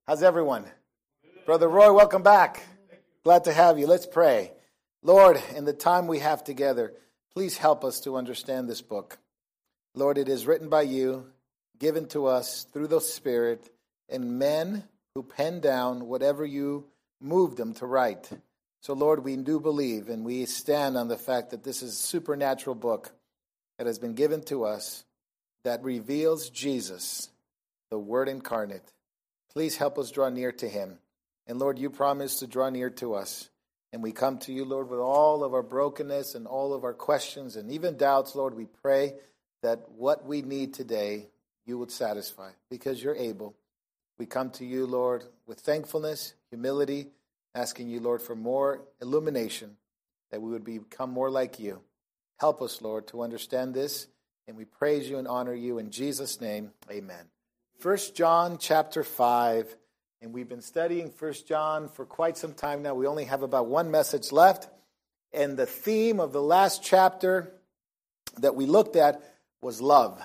How's everyone? Brother Roy, welcome back. Glad to have you. Let's pray. Lord, in the time we have together, please help us to understand this book. Lord, it is written by you, given to us through the Spirit, and men who pen down whatever you moved them to write. So, Lord, we do believe, and we stand on the fact that this is a supernatural book that has been given to us that reveals Jesus, the Word incarnate. Please help us draw near to him. And, Lord, you promised to draw near to us. And we come to you, Lord, with all of our brokenness and all of our questions and even doubts. Lord, we pray that what we need today, you would satisfy because you're able. We come to you, Lord, with thankfulness, humility, asking you, Lord, for more illumination, that we would become more like you. Help us, Lord, to understand this, and we praise you and honor you in Jesus' name. Amen. 1 John chapter 5, and we've been studying 1 John for quite some time now. We only have about one message left, and the theme of the last chapter that we looked at was love.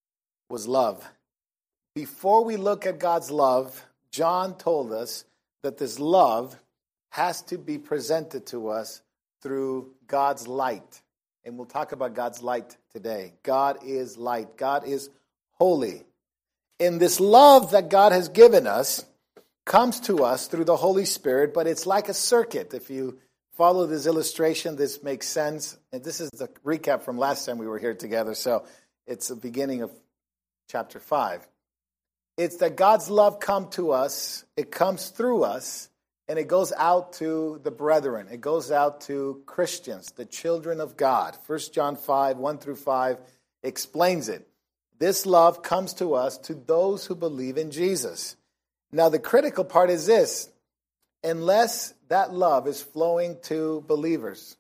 Before we look at God's love, John told us that this love has to be presented to us through God's light. And we'll talk about God's light today. God is light. God is holy. And this love that God has given us comes to us through the Holy Spirit, but it's like a circuit. If you follow this illustration, this makes sense. And this is the recap from last time we were here together. So it's the beginning of chapter 5. It's that God's love comes to us, it comes through us, and it goes out to the brethren. It goes out to Christians, the children of God. 1 John 5, 1 through 5 explains it. This love comes to us, to those who believe in Jesus. Now, the critical part is this. Unless that love is flowing to believers,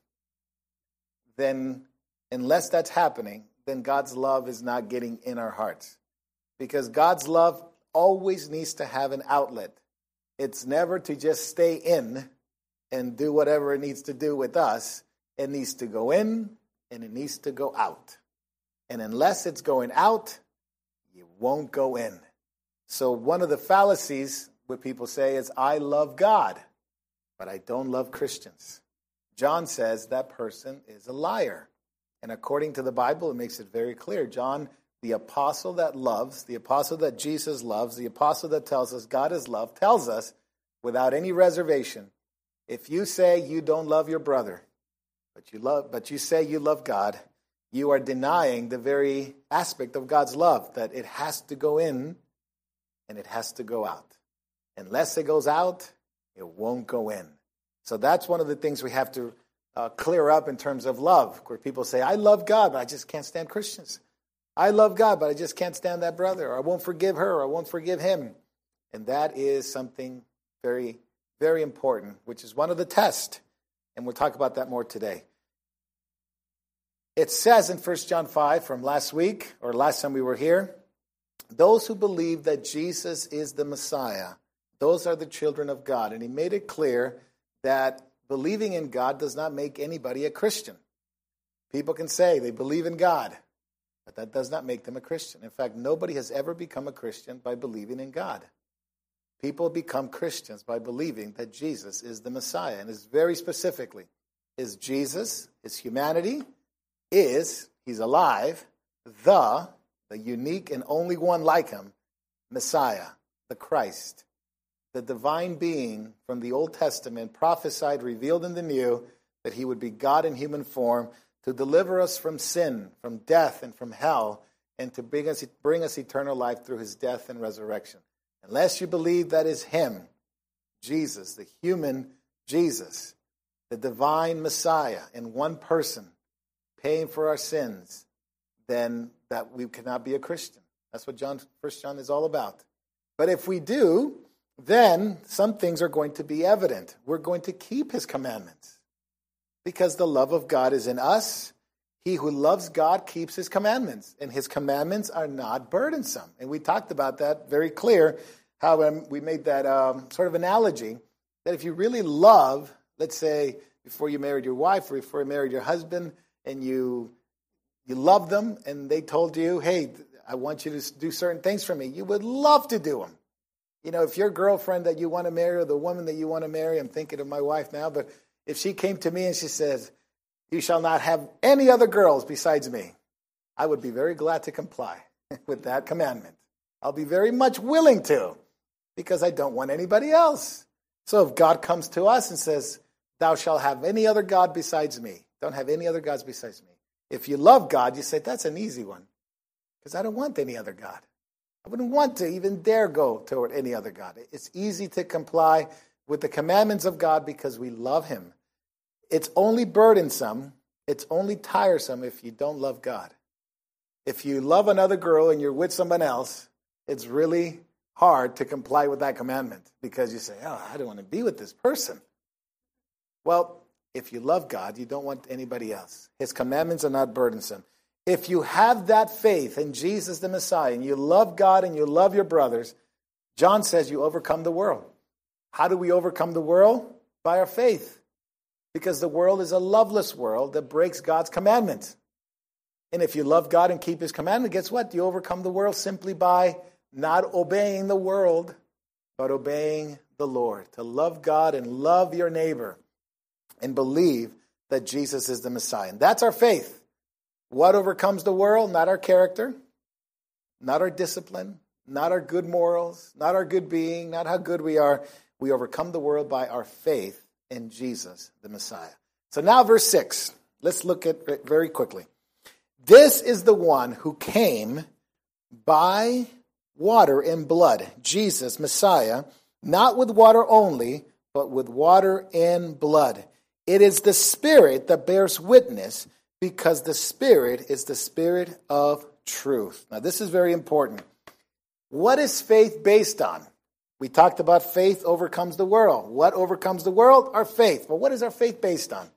then unless that's happening, then God's love is not getting in our hearts. Because God's love always needs to have an outlet. It's never to just stay in and do whatever it needs to do with us. It needs to go in and it needs to go out. And unless it's going out, you won't go in. So one of the fallacies what people say is, I love God, but I don't love Christians. John says that person is a liar. And according to the Bible, it makes it very clear. John, the apostle that loves, the apostle that Jesus loves, the apostle that tells us God is love, tells us without any reservation, if you say you don't love your brother, but you say you love God, you are denying the very aspect of God's love, that it has to go in and it has to go out. Unless it goes out, it won't go in. So that's one of the things we have to clear up in terms of love, where people say, I love God, but I just can't stand Christians. I love God, but I just can't stand that brother, or I won't forgive her, or I won't forgive him. And that is something very, very important, which is one of the tests. And we'll talk about that more today. It says in 1 John 5 from last week, or last time we were here, those who believe that Jesus is the Messiah, those are the children of God. And he made it clear that believing in God does not make anybody a Christian. People can say they believe in God, but that does not make them a Christian. In fact, nobody has ever become a Christian by believing in God. People become Christians by believing that Jesus is the Messiah. And it's very specifically, is Jesus, his humanity, he's alive, the unique and only one like him, Messiah, the Christ, the divine being from the Old Testament, prophesied, revealed in the New, that he would be God in human form, to deliver us from sin, from death, and from hell, and to bring us eternal life through his death and resurrection. Unless you believe that is him, Jesus, the human Jesus, the divine Messiah in one person, paying for our sins, then that we cannot be a Christian. That's what 1 John is all about. But if we do, then some things are going to be evident. We're going to keep his commandments. Because the love of God is in us. He who loves God keeps his commandments. And his commandments are not burdensome. And we talked about that very clear, how we made that sort of analogy, that if you really love, let's say, before you married your wife or before you married your husband, and you love them, and they told you, hey, I want you to do certain things for me, you would love to do them. If your girlfriend that you want to marry or the woman that you want to marry, I'm thinking of my wife now, but if she came to me and she says, you shall not have any other girls besides me, I would be very glad to comply with that commandment. I'll be very much willing to, because I don't want anybody else. So if God comes to us and says, thou shalt have any other God besides me, don't have any other gods besides me. If you love God, you say, that's an easy one, because I don't want any other God. I wouldn't want to even dare go toward any other God. It's easy to comply with the commandments of God because we love him. It's only burdensome, it's only tiresome if you don't love God. If you love another girl and you're with someone else, it's really hard to comply with that commandment because you say, I don't want to be with this person. Well, if you love God, you don't want anybody else. His commandments are not burdensome. If you have that faith in Jesus the Messiah, and you love God and you love your brothers, John says you overcome the world. How do we overcome the world? By our faith. Because the world is a loveless world that breaks God's commandments. And if you love God and keep his commandment, guess what? You overcome the world simply by not obeying the world, but obeying the Lord. To love God and love your neighbor and believe that Jesus is the Messiah. And that's our faith. What overcomes the world? Not our character, not our discipline, not our good morals, not our good being, not how good we are. We overcome the world by our faith in Jesus, the Messiah. So now verse 6. Let's look at it very quickly. This is the one who came by water and blood, Jesus, Messiah, not with water only, but with water and blood. It is the Spirit that bears witness, because the Spirit is the Spirit of truth. Now, this is very important. What is faith based on? We talked about faith overcomes the world. What overcomes the world? Our faith. But what is our faith based on?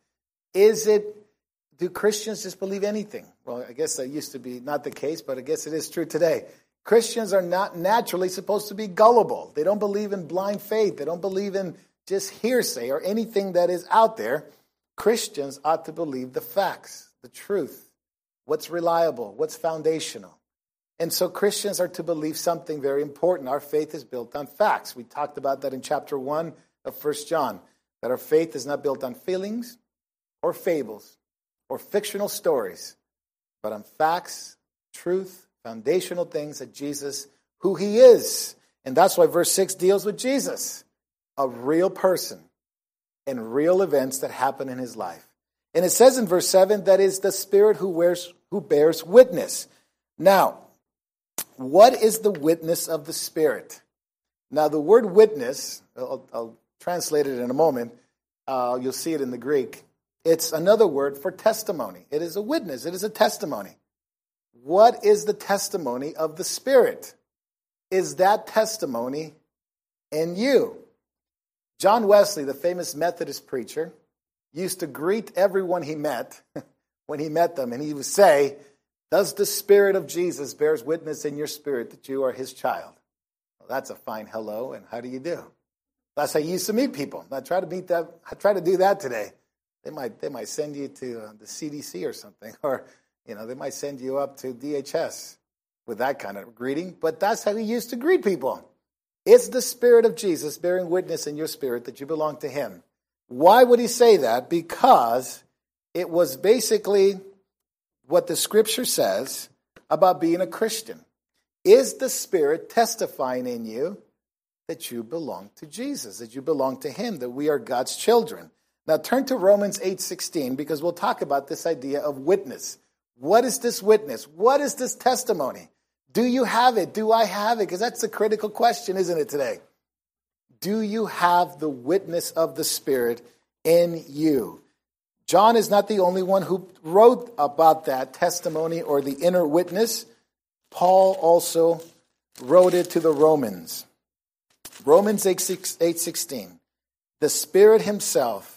Do Christians just believe anything? Well, I guess that used to be not the case, but I guess it is true today. Christians are not naturally supposed to be gullible. They don't believe in blind faith. They don't believe in just hearsay or anything that is out there. Christians ought to believe the facts, the truth, what's reliable, what's foundational. And so Christians are to believe something very important. Our faith is built on facts. We talked about that in chapter 1 of 1 John, that our faith is not built on feelings or fables or fictional stories, but on facts, truth, foundational things that Jesus, who he is. And that's why verse 6 deals with Jesus, a real person and real events that happen in his life. And it says in verse 7 that is the Spirit who bears witness. Now, what is the witness of the Spirit? Now, the word witness, I'll translate it in a moment. You'll see it in the Greek. It's another word for testimony. It is a witness. It is a testimony. What is the testimony of the Spirit? Is that testimony in you? John Wesley, the famous Methodist preacher, used to greet everyone he met when he met them, and he would say, does the Spirit of Jesus bears witness in your spirit that you are his child? Well, that's a fine hello, and how do you do? That's how you used to meet people. I try to do that today. They might send you to the CDC or something, or they might send you up to DHS with that kind of greeting. But that's how he used to greet people. It's the Spirit of Jesus bearing witness in your spirit that you belong to him. Why would he say that? Because it was basically what the Scripture says about being a Christian. Is the Spirit testifying in you that you belong to Jesus, that you belong to him, that we are God's children? Now turn to Romans 8:16, because we'll talk about this idea of witness. What is this witness? What is this testimony? Do you have it? Do I have it? Because that's a critical question, isn't it, today? Do you have the witness of the Spirit in you? John is not the only one who wrote about that testimony or the inner witness. Paul also wrote it to the Romans. Romans 8:16. The Spirit himself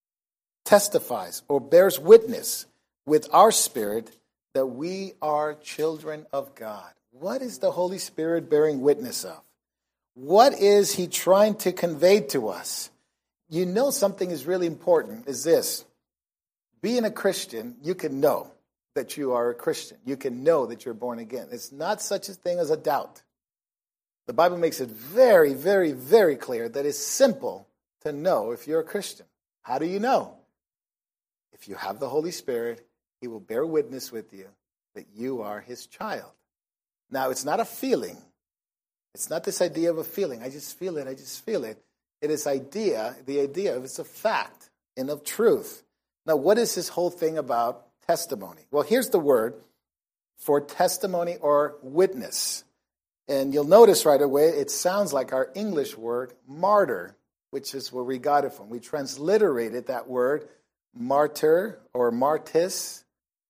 testifies or bears witness with our spirit that we are children of God. What is the Holy Spirit bearing witness of? What is he trying to convey to us? Something is really important is this. Being a Christian, you can know that you are a Christian. You can know that you're born again. It's not such a thing as a doubt. The Bible makes it very, very, very clear that it's simple to know if you're a Christian. How do you know? If you have the Holy Spirit, he will bear witness with you that you are his child. Now, it's not a feeling. It's not this idea of a feeling. I just feel it. I just feel it. It is the idea of it's a fact and of truth. Now, what is this whole thing about testimony? Well, here's the word for testimony or witness. And you'll notice right away, it sounds like our English word martyr, which is where we got it from. We transliterated that word martyr or martis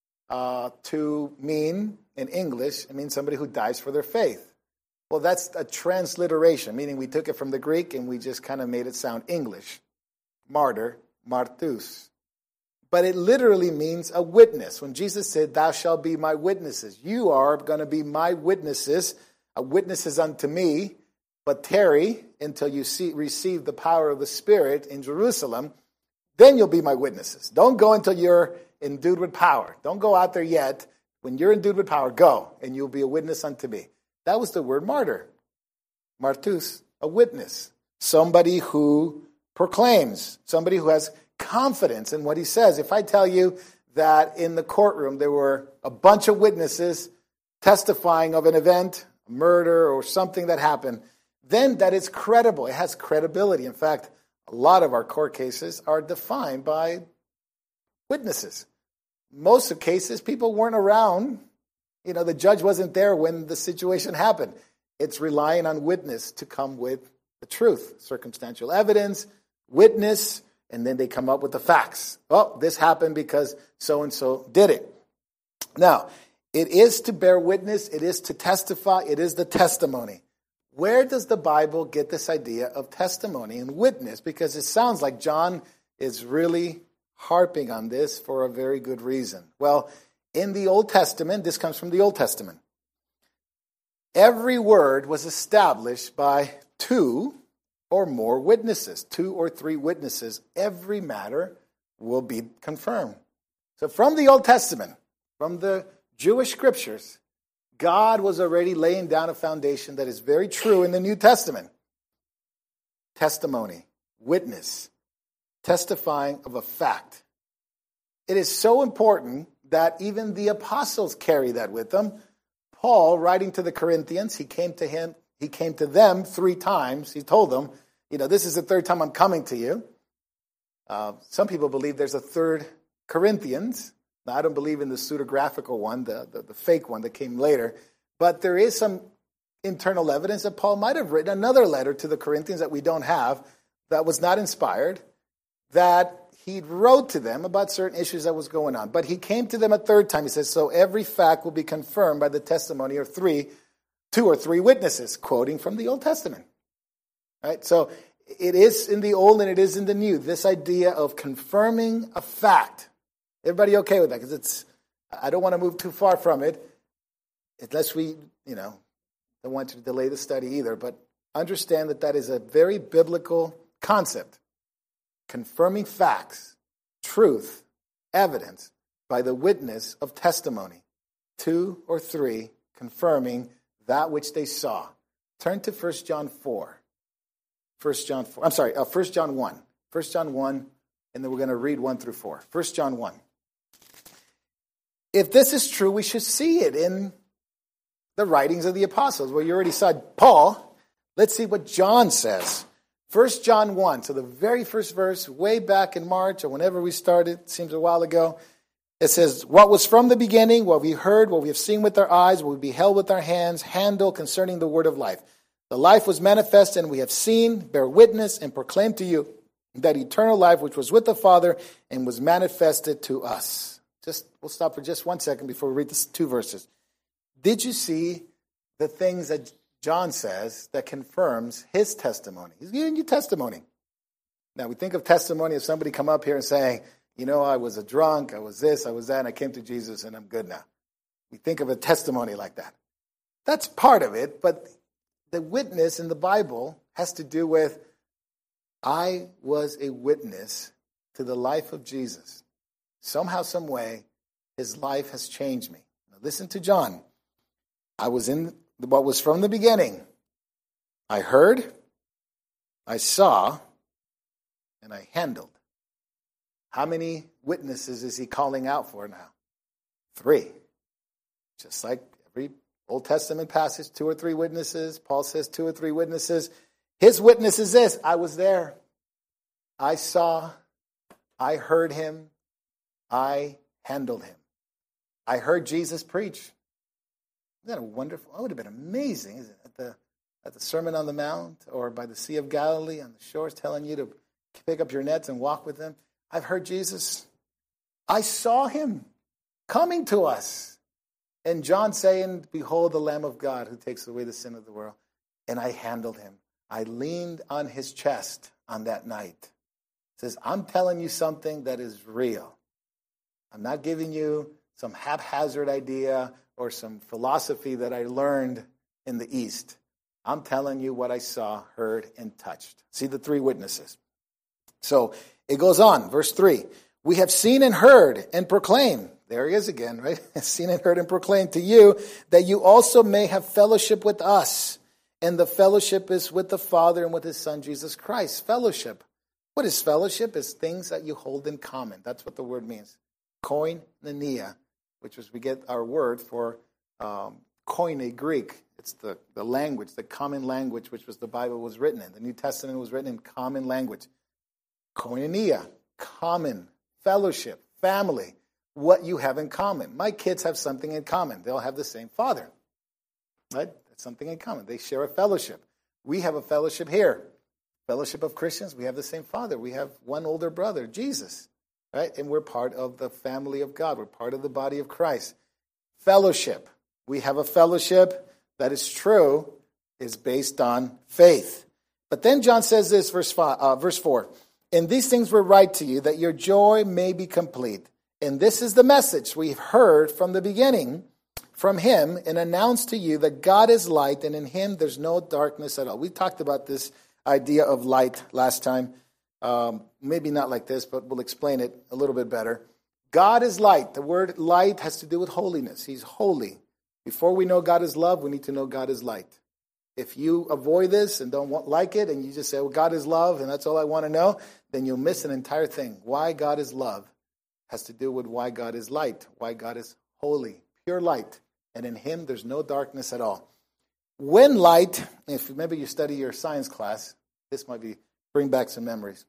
to mean, in English, it means somebody who dies for their faith. Well, that's a transliteration, meaning we took it from the Greek and we just kind of made it sound English. Martyr, martus. But it literally means a witness. When Jesus said, thou shalt be my witnesses, you are going to be my witnesses, witnesses unto me, but tarry until you receive the power of the Spirit in Jerusalem, then you'll be my witnesses. Don't go until you're endued with power. Don't go out there yet. When you're endued with power, go, and you'll be a witness unto me. That was the word martyr. Martus, a witness. Somebody who proclaims, somebody who has confidence in what he says. If I tell you that in the courtroom there were a bunch of witnesses testifying of an event, a murder or something that happened, then that is credible. It has credibility. In fact, a lot of our court cases are defined by witnesses. Most of cases, people weren't around. The judge wasn't there when the situation happened. It's relying on witness to come with the truth, circumstantial evidence, witness, and then they come up with the facts. Oh, this happened because so-and-so did it. Now, it is to bear witness, it is to testify, it is the testimony. Where does the Bible get this idea of testimony and witness? Because it sounds like John is really harping on this for a very good reason. Well, in the Old Testament, this comes from the Old Testament, every word was established by two or more witnesses, 2 or 3 witnesses. Every matter will be confirmed. So from the Old Testament, from the Jewish scriptures, God was already laying down a foundation that is very true in the New Testament. Testimony, witness, testifying of a fact. It is so important that even the apostles carry that with them. Paul, writing to the Corinthians, he came to them 3 times. He told them, this is the 3rd time I'm coming to you. Some people believe there's a 3rd Corinthians. Now, I don't believe in the pseudographical one, the fake one that came later. But there is some internal evidence that Paul might have written another letter to the Corinthians that we don't have, that was not inspired, that he wrote to them about certain issues that was going on. But he came to them a 3rd time. He says, so every fact will be confirmed by the testimony of 2 or 3 witnesses, quoting from the Old Testament. Right? So it is in the Old and it is in the New, this idea of confirming a fact. Everybody okay with that? Because I don't want to move too far from it, unless we, don't want to delay the study either. But understand that is a very biblical concept. Confirming facts, truth, evidence by the witness of testimony. 2 or 3 confirming that which they saw. Turn to 1 John 4. 1 John 4. I'm sorry, 1 John 1. 1 John 1, and then we're going to read 1 through 4. 1 John 1. If this is true, we should see it in the writings of the apostles. Well, you already saw Paul. Let's see what John says. 1 John 1, so the very first verse, way back in March or whenever we started, seems a while ago, it says, what was from the beginning, what we heard, what we have seen with our eyes, what we beheld with our hands, handle concerning the word of life. The life was manifest, and we have seen, bear witness, and proclaim to you that eternal life which was with the Father and was manifested to us. We'll stop for just 1 second before we read the 2 verses. Did you see the things that John says that confirms his testimony? He's giving you testimony. Now, we think of testimony as somebody come up here and saying, I was a drunk, I was this, I was that, and I came to Jesus, and I'm good now. We think of a testimony like that. That's part of it, but the witness in the Bible has to do with, I was a witness to the life of Jesus. Somehow, some way, his life has changed me. Now, listen to John. I was in what was from the beginning. I heard, I saw, and I handled. How many witnesses is he calling out for now? 3. Just like every Old Testament passage, 2 or 3 witnesses. Paul says 2 or 3 witnesses. His witness is this: I was there. I saw. I heard him. I handled him. I heard Jesus preach. Isn't that wonderful? That would have been amazing, isn't it? At the Sermon on the Mount or by the Sea of Galilee on the shores telling you to pick up your nets and walk with them. I've heard Jesus. I saw him coming to us. And John saying, behold the Lamb of God who takes away the sin of the world. And I handled him. I leaned on his chest on that night. It says, I'm telling you something that is real. I'm not giving you some haphazard idea or some philosophy that I learned in the East. I'm telling you what I saw, heard, and touched. See the 3 witnesses. So it goes on, verse 3. We have seen and heard and proclaimed. There he is again, right? Seen and heard and proclaimed to you that you also may have fellowship with us. And the fellowship is with the Father and with his Son, Jesus Christ. Fellowship. What is fellowship? It's things that you hold in common. That's what the word means. Koinonia, which is we get our word for koine, Greek. It's the language, the common language, which was the Bible was written in. The New Testament was written in common language. Koinonia, common, fellowship, family, what you have in common. My kids have something in common. They'll have the same father, right? That's something in common. They share a fellowship. We have a fellowship here. Fellowship of Christians, we have the same father. We have one older brother, Jesus, right? And we're part of the family of God. We're part of the body of Christ. Fellowship. We have a fellowship that is true, is based on faith. But then John says this, verse 4. And these things were write to you, that your joy may be complete. And this is the message we've heard from the beginning from him and announced to you that God is light, and in him there's no darkness at all. We talked about this idea of light last time. Maybe not like this, but we'll explain it a little bit better. God is light. The word light has to do with holiness. He's holy. Before we know God is love, we need to know God is light. If you avoid this and don't like it, and you just say, well, God is love, and that's all I want to know, then you'll miss an entire thing. Why God is love has to do with why God is light, why God is holy, pure light. And in him, there's no darkness at all. When light, if maybe you study your science class, this might bring back some memories.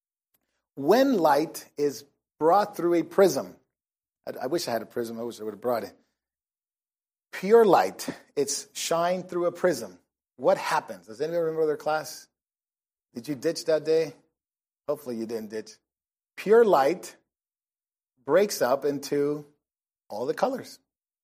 When light is brought through a prism, I wish I had a prism, I wish I would have brought it. Pure light, it's shined through a prism. What happens? Does anybody remember their class? Did you ditch that day? Hopefully you didn't ditch. Pure light breaks up into all the colors.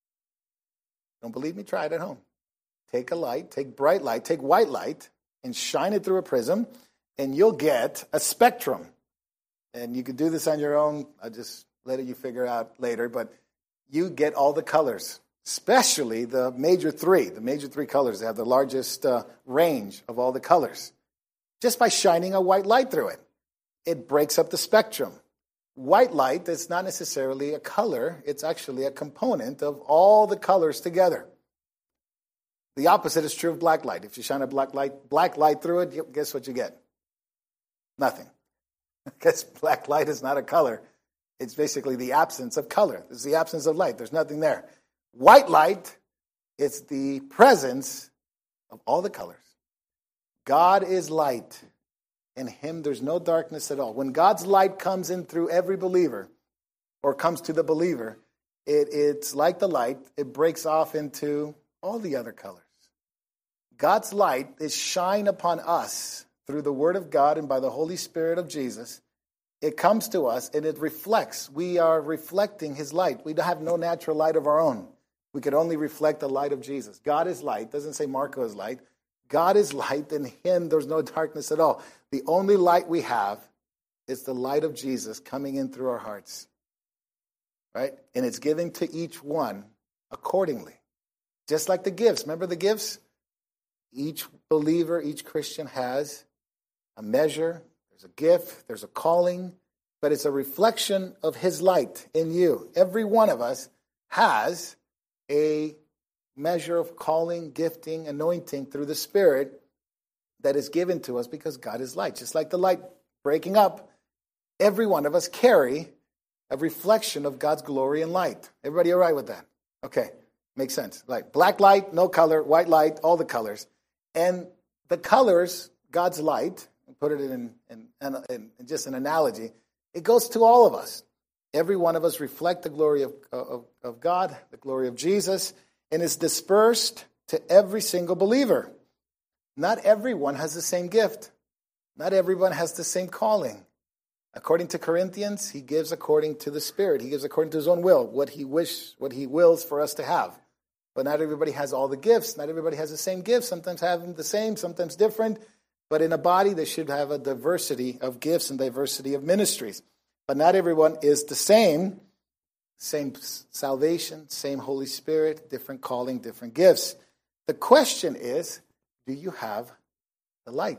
Don't believe me? Try it at home. Take a light, take bright light, take white light, and shine it through a prism, and you'll get a spectrum. And you could do this on your own. I'll just let you figure out later, but you get all the colors, especially the major 3. The major 3 colors have the largest range of all the colors. Just by shining a white light through it, it breaks up the spectrum. White light is not necessarily a color. It's actually a component of all the colors together. The opposite is true of black light. If you shine a black light through it, guess what you get? Nothing. Because black light is not a color. It's basically the absence of color. It's the absence of light. There's nothing there. White light, it's the presence of all the colors. God is light. In him there's no darkness at all. When God's light comes in through every believer, or comes to the believer, it's like the light. It breaks off into all the other colors. God's light is shine upon us through the Word of God and by the Holy Spirit of Jesus. It comes to us and it reflects. We are reflecting his light. We have no natural light of our own. We could only reflect the light of Jesus. God is light. It doesn't say Marco is light. God is light. In him there's no darkness at all. The only light we have is the light of Jesus coming in through our hearts. Right? And it's given to each one accordingly. Just like the gifts. Remember the gifts? Each believer, each Christian has a measure. There's a gift. There's a calling. But it's a reflection of his light in you. Every one of us has a measure of calling, gifting, anointing through the Spirit that is given to us because God is light. Just like the light breaking up, every one of us carry a reflection of God's glory and light. Everybody all right with that? Okay, makes sense. Like black light, no color, white light, all the colors. And the colors, God's light, put it in just an analogy, it goes to all of us. Every one of us reflect the glory of God, the glory of Jesus, and is dispersed to every single believer. Not everyone has the same gift. Not everyone has the same calling. According to Corinthians, he gives according to the Spirit. He gives according to his own will, what he wills for us to have. But not everybody has all the gifts. Not everybody has the same gifts. Sometimes have them the same, sometimes different. But in a body, they should have a diversity of gifts and diversity of ministries. But not everyone is the same. Same salvation, same Holy Spirit, different calling, different gifts. The question is, do you have the light?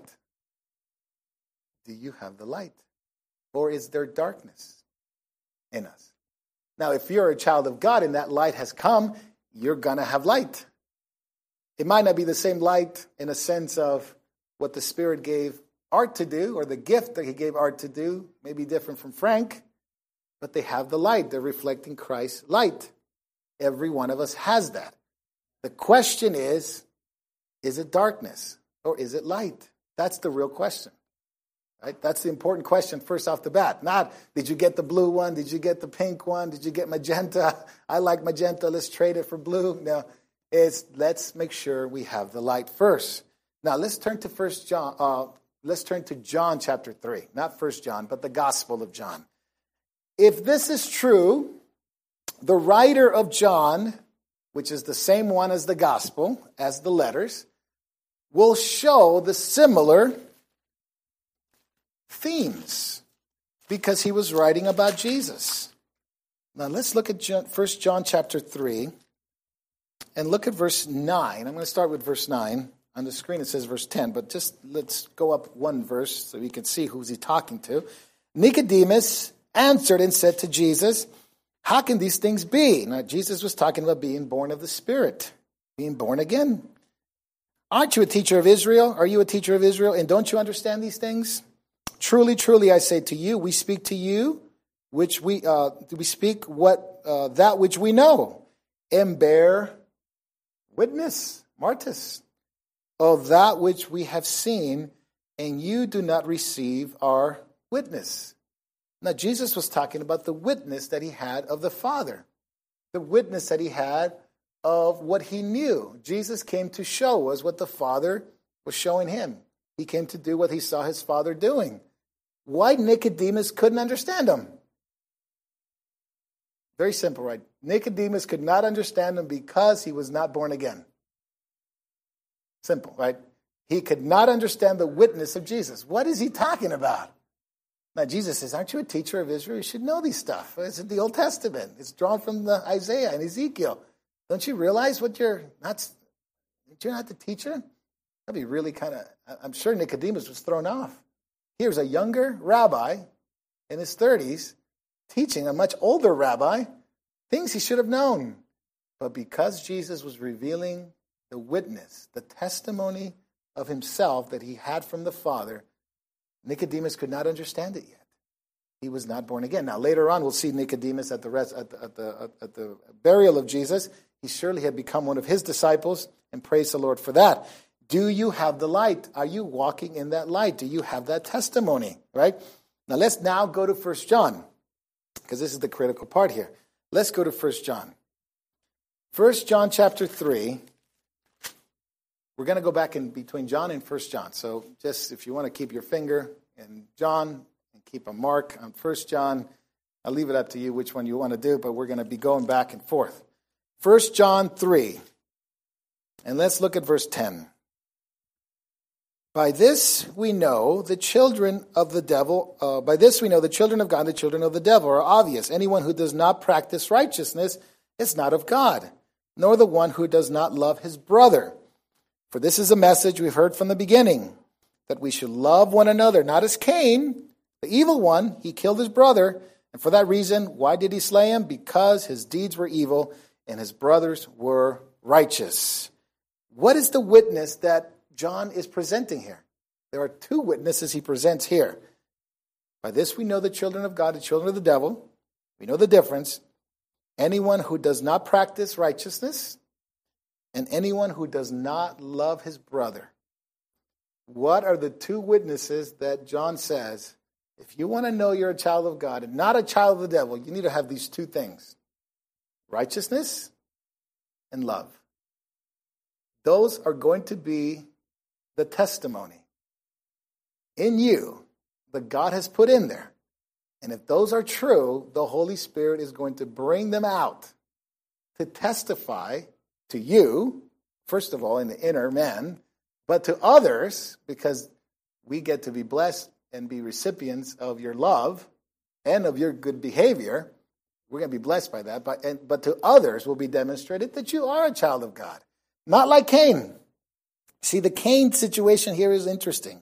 Do you have the light? Or is there darkness in us? Now, if you're a child of God and that light has come, you're going to have light. It might not be the same light in a sense of what the Spirit gave Art to do, or the gift that he gave Art to do, may be different from Frank, but they have the light. They're reflecting Christ's light. Every one of us has that. The question is it darkness or is it light? That's the real question. Right? That's the important question first off the bat. Not, did you get the blue one? Did you get the pink one? Did you get magenta? I like magenta. Let's trade it for blue. No, let's make sure we have the light first. Now, let's turn to Let's turn to John chapter 3. Not 1 John, but the Gospel of John. If this is true, the writer of John, which is the same one as the Gospel, as the letters, will show the similar themes because he was writing about Jesus. Now let's look at 1 John chapter 3 and look at verse 9. I'm going to start with verse 9. On the screen it says verse 10, but just let's go up one verse so we can see who's he talking to. Nicodemus answered and said to Jesus, how can these things be? Now Jesus was talking about being born of the Spirit, being born again. Aren't you a teacher of Israel? Are you a teacher of Israel? And don't you understand these things? Truly, truly, I say to you, we speak to you, which we speak that which we know, and bear witness, Martus, of that which we have seen, and you do not receive our witness. Now, Jesus was talking about the witness that he had of the Father, the witness that he had of what he knew. Jesus came to show us what the Father was showing him. He came to do what he saw his Father doing. Why Nicodemus couldn't understand him? Very simple, right? Nicodemus could not understand him because he was not born again. Simple, right? He could not understand the witness of Jesus. What is he talking about? Now, Jesus says, aren't you a teacher of Israel? You should know these stuff. It's in the Old Testament. It's drawn from the Isaiah and Ezekiel. Don't you realize you're not the teacher? That'd be really I'm sure Nicodemus was thrown off. Here's a younger rabbi in his 30s teaching a much older rabbi things he should have known. But because Jesus was revealing the witness, the testimony of himself that he had from the Father, Nicodemus could not understand it yet. He was not born again. Now, later on, we'll see Nicodemus at the burial of Jesus. He surely had become one of his disciples, and praise the Lord for that. Do you have the light? Are you walking in that light? Do you have that testimony? Right? Now, let's now go to 1 John, because this is the critical part here. Let's go to 1 John. 1 John chapter 3. We're going to go back in between John and 1 John. So just if you want to keep your finger in John and keep a mark on 1 John, I'll leave it up to you which one you want to do, but we're going to be going back and forth. 1 John 3. And let's look at verse 10. By this we know the children of the devil, by this we know the children of God and the children of the devil are obvious. Anyone who does not practice righteousness is not of God, nor the one who does not love his brother. For this is a message we've heard from the beginning, that we should love one another, not as Cain, the evil one. He killed his brother, and for that reason, why did he slay him? Because his deeds were evil and his brothers were righteous. What is the witness that John is presenting here? There are two witnesses he presents here. By this we know the children of God, the children of the devil. We know the difference. Anyone who does not practice righteousness and anyone who does not love his brother. What are the two witnesses that John says, if you want to know you're a child of God and not a child of the devil, you need to have these two things: righteousness and love. Those are going to be the testimony in you that God has put in there. And if those are true, the Holy Spirit is going to bring them out to testify to you, first of all, in the inner man, but to others, because we get to be blessed and be recipients of your love and of your good behavior. We're going to be blessed by that. But to others will be demonstrated that you are a child of God. Not like Cain. See, the Cain situation here is interesting.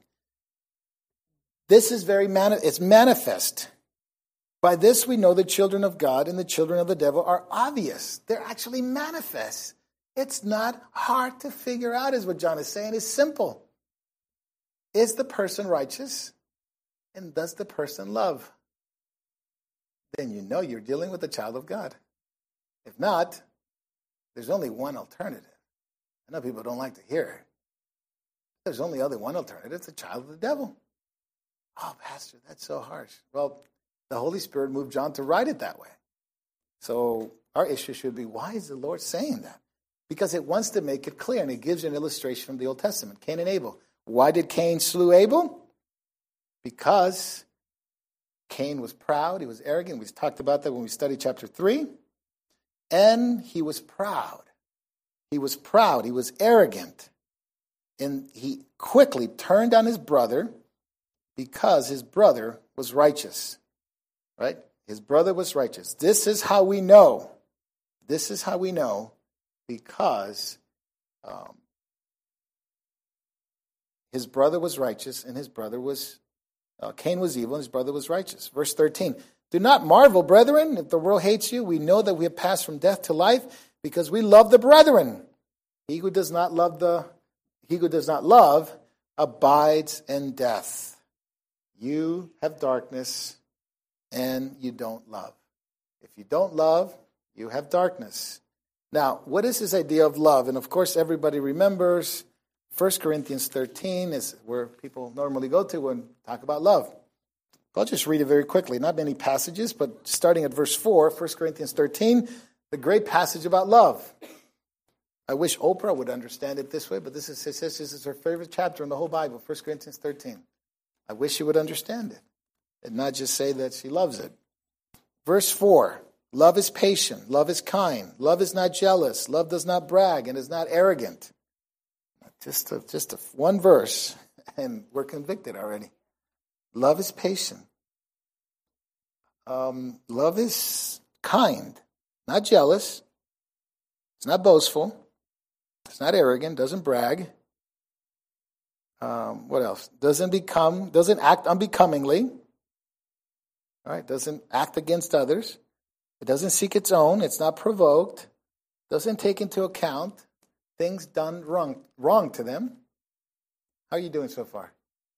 This is it's manifest. By this we know the children of God and the children of the devil are obvious. They're actually manifest. It's not hard to figure out, is what John is saying. It's simple. Is the person righteous? And does the person love? Then you know you're dealing with a child of God. If not, there's only one alternative. I know people don't like to hear it. There's only one alternative. It's a child of the devil. Oh, Pastor, that's so harsh. Well, the Holy Spirit moved John to write it that way. So our issue should be, why is the Lord saying that? Because it wants to make it clear, and it gives you an illustration from the Old Testament. Cain and Abel. Why did Cain slew Abel? Because Cain was proud. He was arrogant. We talked about that when we studied chapter 3. And he was proud. He was proud. He was arrogant. And he quickly turned on his brother because his brother was righteous. Right? His brother was righteous. This is how we know. This is how we know, because his brother was righteous and his brother was, Cain was evil and his brother was righteous. Verse 13, do not marvel, brethren, if the world hates you. We know that we have passed from death to life because we love the brethren. He who does not love abides in death. You have darkness and you don't love. If you don't love, you have darkness. Now, what is this idea of love? And of course, everybody remembers 1 Corinthians 13 is where people normally go to and talk about love. I'll just read it very quickly. Not many passages, but starting at verse 4, 1 Corinthians 13, the great passage about love. I wish Oprah would understand it this way, but this is her favorite chapter in the whole Bible, 1 Corinthians 13. I wish she would understand it and not just say that she loves it. Verse 4, love is patient, love is kind, love is not jealous, love does not brag and is not arrogant. Just one verse, and we're convicted already. Love is patient. Love is kind, not jealous. It's not boastful. It's not arrogant, doesn't brag. What else? Doesn't act unbecomingly. All right, doesn't act against others. It doesn't seek its own. It's not provoked. Doesn't take into account things done wrong to them. How are you doing so far?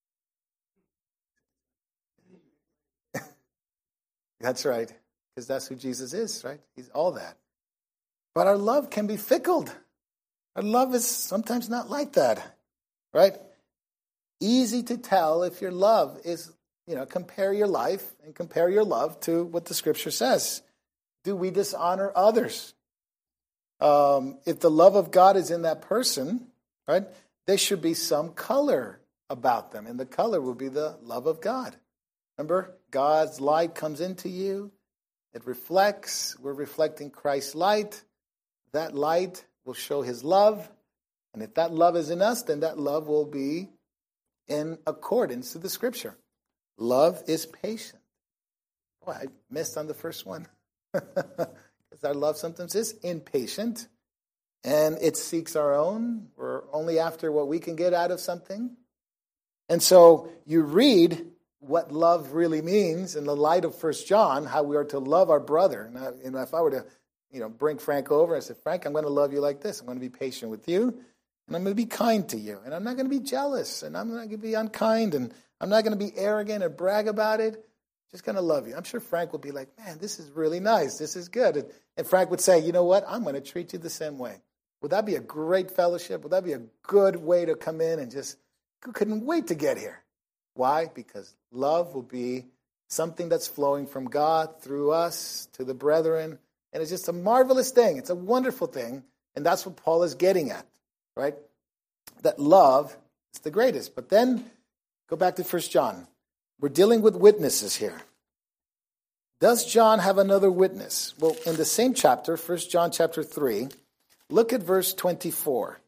That's right, because that's who Jesus is, right? He's all that. But our love can be fickle. Our love is sometimes not like that, right? Easy to tell if your love is, compare your life and compare your love to what the Scripture says. Do we dishonor others? If the love of God is in that person, right, there should be some color about them, and the color will be the love of God. Remember, God's light comes into you. It reflects. We're reflecting Christ's light. That light will show his love. And if that love is in us, then that love will be in accordance to the Scripture. Love is patient. Boy, I missed on the first one. Because our love sometimes is impatient. And it seeks our own. We're only after what we can get out of something. And so you read what love really means in the light of 1 John, how we are to love our brother. Now, if I were to, bring Frank over, I said, Frank, I'm going to love you like this. I'm going to be patient with you. And I'm going to be kind to you. And I'm not going to be jealous. And I'm not going to be unkind. And I'm not going to be arrogant or brag about it. Just going to love you. I'm sure Frank will be like, man, this is really nice. This is good. And Frank would say, you know what? I'm going to treat you the same way. Would that be a great fellowship? Would that be a good way to come in and just couldn't wait to get here? Why? Because love will be something that's flowing from God through us to the brethren. And it's just a marvelous thing. It's a wonderful thing. And that's what Paul is getting at, right? That love is the greatest. But then go back to 1 John. We're dealing with witnesses here. Does John have another witness? Well, in the same chapter, 1 John chapter 3, look at verse 24.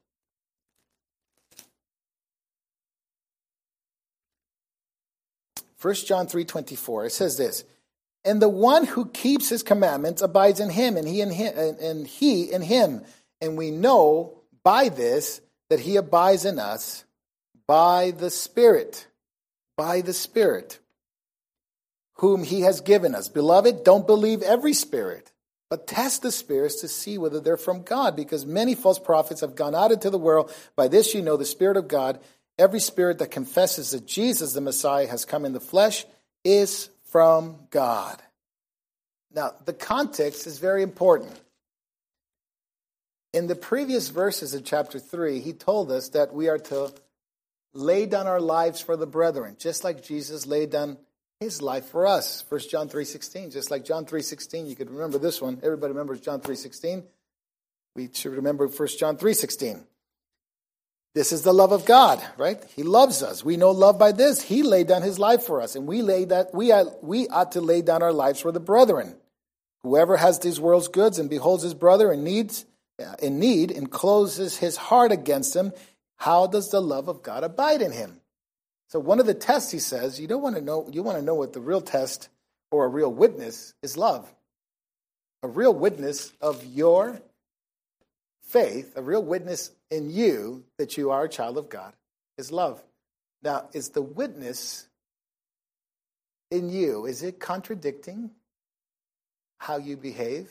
First John 3:24. It says this, and the one who keeps his commandments abides in him, and he in him. And we know by this that he abides in us by the Spirit. By the Spirit, whom he has given us. Beloved, don't believe every spirit, but test the spirits to see whether they're from God, because many false prophets have gone out into the world. By this you know the Spirit of God. Every spirit that confesses that Jesus, the Messiah, has come in the flesh is from God. Now, the context is very important. In the previous verses of chapter 3, he told us that we are to lay down our lives for the brethren, just like Jesus laid down his life for us. 1 John 3:16, just like John 3:16. You could remember this one. Everybody remembers John 3:16. We should remember 1 John 3:16. This is the love of God, right? He loves us. We know love by this. He laid down his life for us, and we ought to lay down our lives for the brethren. Whoever has these world's goods and beholds his brother in need and closes his heart against him, how does the love of God abide in him? So one of the tests, he says, you want to know what the real test or a real witness is love. A real witness of your faith, a real witness in you that you are a child of God is love. Now, is the witness in you, is it contradicting how you behave?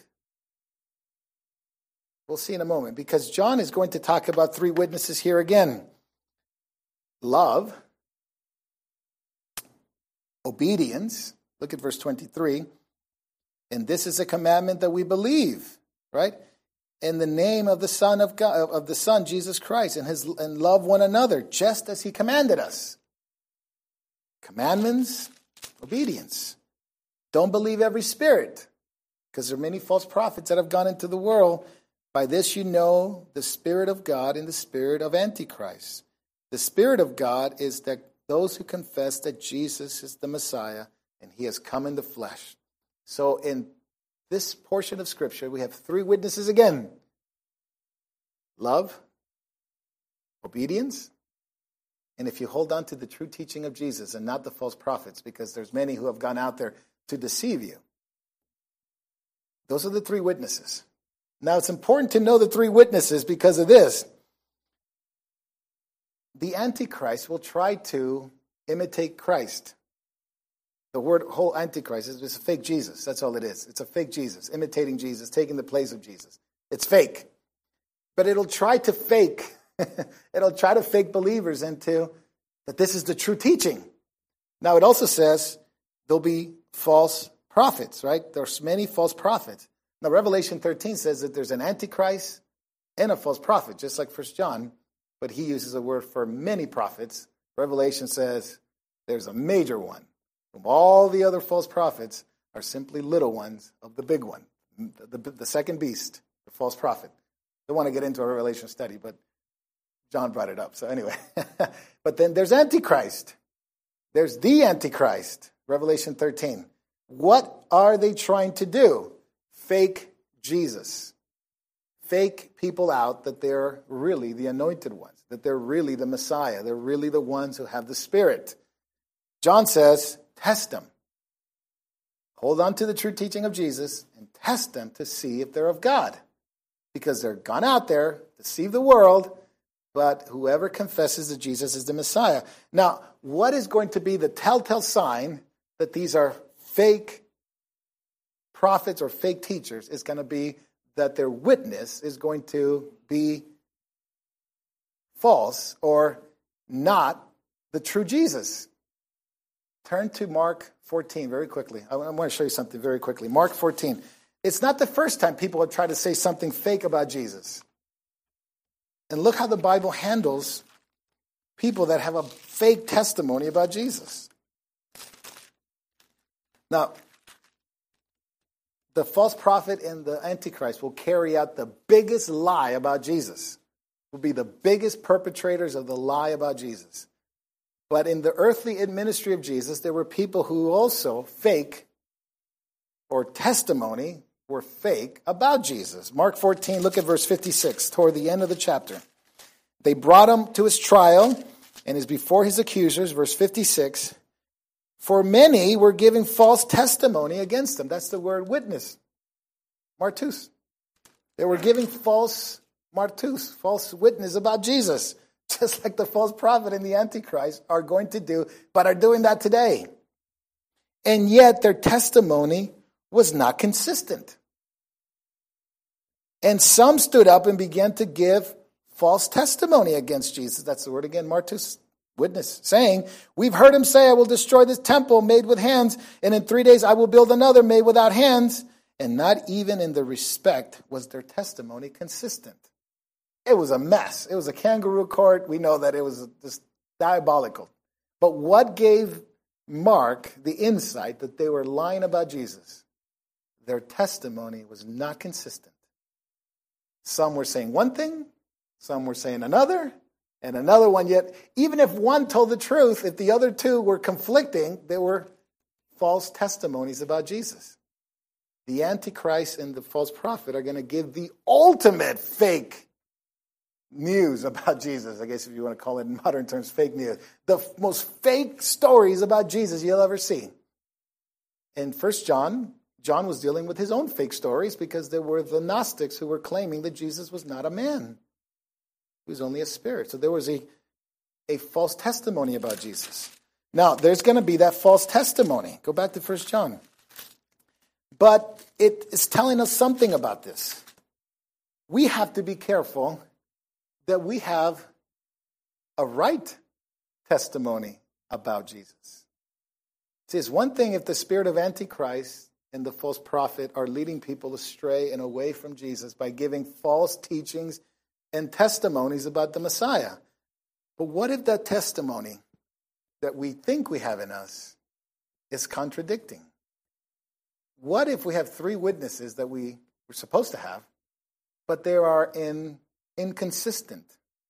We'll see in a moment, because John is going to talk about three witnesses here again. Love, obedience, look at verse 23, and this is a commandment that we believe, right? In the name of the Son of God, of the Son Jesus Christ, and love one another, just as he commanded us. Commandments, obedience. Don't believe every spirit, because there are many false prophets that have gone into the world. By this you know the Spirit of God and the spirit of Antichrist. The Spirit of God is that those who confess that Jesus is the Messiah and he has come in the flesh. So in this portion of Scripture, we have three witnesses again. Love, obedience, and if you hold on to the true teaching of Jesus and not the false prophets, because there's many who have gone out there to deceive you. Those are the three witnesses. Now, it's important to know the three witnesses because of this. The Antichrist will try to imitate Christ. The whole Antichrist is just a fake Jesus. That's all it is. It's a fake Jesus, imitating Jesus, taking the place of Jesus. It's fake. But it'll try to fake believers into that this is the true teaching. Now, it also says there'll be false prophets, right? There's many false prophets. Now, Revelation 13 says that there's an Antichrist and a false prophet, just like 1 John, but he uses a word for many prophets. Revelation says there's a major one. All the other false prophets are simply little ones of the big one, the second beast, the false prophet. Don't want to get into a Revelation study, but John brought it up. So anyway, but then there's Antichrist. There's the Antichrist, Revelation 13. What are they trying to do? Fake Jesus. Fake people out that they're really the anointed ones, that they're really the Messiah. They're really the ones who have the Spirit. John says, test them. Hold on to the true teaching of Jesus and test them to see if they're of God. Because they're gone out there, deceive the world, but whoever confesses that Jesus is the Messiah. Now, what is going to be the telltale sign that these are fake prophets or fake teachers is going to be that their witness is going to be false or not the true Jesus. Turn to Mark 14 very quickly. I want to show you something very quickly. Mark 14. It's not the first time people have tried to say something fake about Jesus. And look how the Bible handles people that have a fake testimony about Jesus. Now, the false prophet and the Antichrist will carry out the biggest lie about Jesus. Will be the biggest perpetrators of the lie about Jesus. But in the earthly ministry of Jesus, there were people who also fake or testimony were fake about Jesus. Mark 14, look at verse 56, toward the end of the chapter. They brought him to his trial and is before his accusers, verse 56. For many were giving false testimony against him. That's the word witness. Martus. They were giving false witness about Jesus. Just like the false prophet and the Antichrist are going to do, but are doing that today. And yet their testimony was not consistent. And some stood up and began to give false testimony against Jesus. That's the word again, martus, witness, saying, we've heard him say, I will destroy this temple made with hands, and in 3 days I will build another made without hands. And not even in the respect was their testimony consistent. It was a mess. It was a kangaroo court. We know that it was just diabolical. But what gave Mark the insight that they were lying about Jesus? Their testimony was not consistent. Some were saying one thing, some were saying another, and another one yet. Even if one told the truth, if the other two were conflicting, there were false testimonies about Jesus. The Antichrist and the false prophet are going to give the ultimate fake news about Jesus. I guess if you want to call it in modern terms, fake news. The most fake stories about Jesus you'll ever see. In 1 John, John was dealing with his own fake stories because there were the Gnostics who were claiming that Jesus was not a man. He was only a spirit. So there was a false testimony about Jesus. Now, there's going to be that false testimony. Go back to 1 John. But it is telling us something about this. We have to be careful that we have a right testimony about Jesus. See, it's one thing if the spirit of Antichrist and the false prophet are leading people astray and away from Jesus by giving false teachings and testimonies about the Messiah. But what if that testimony that we think we have in us is contradicting? What if we have three witnesses that we were supposed to have, but they are inconsistent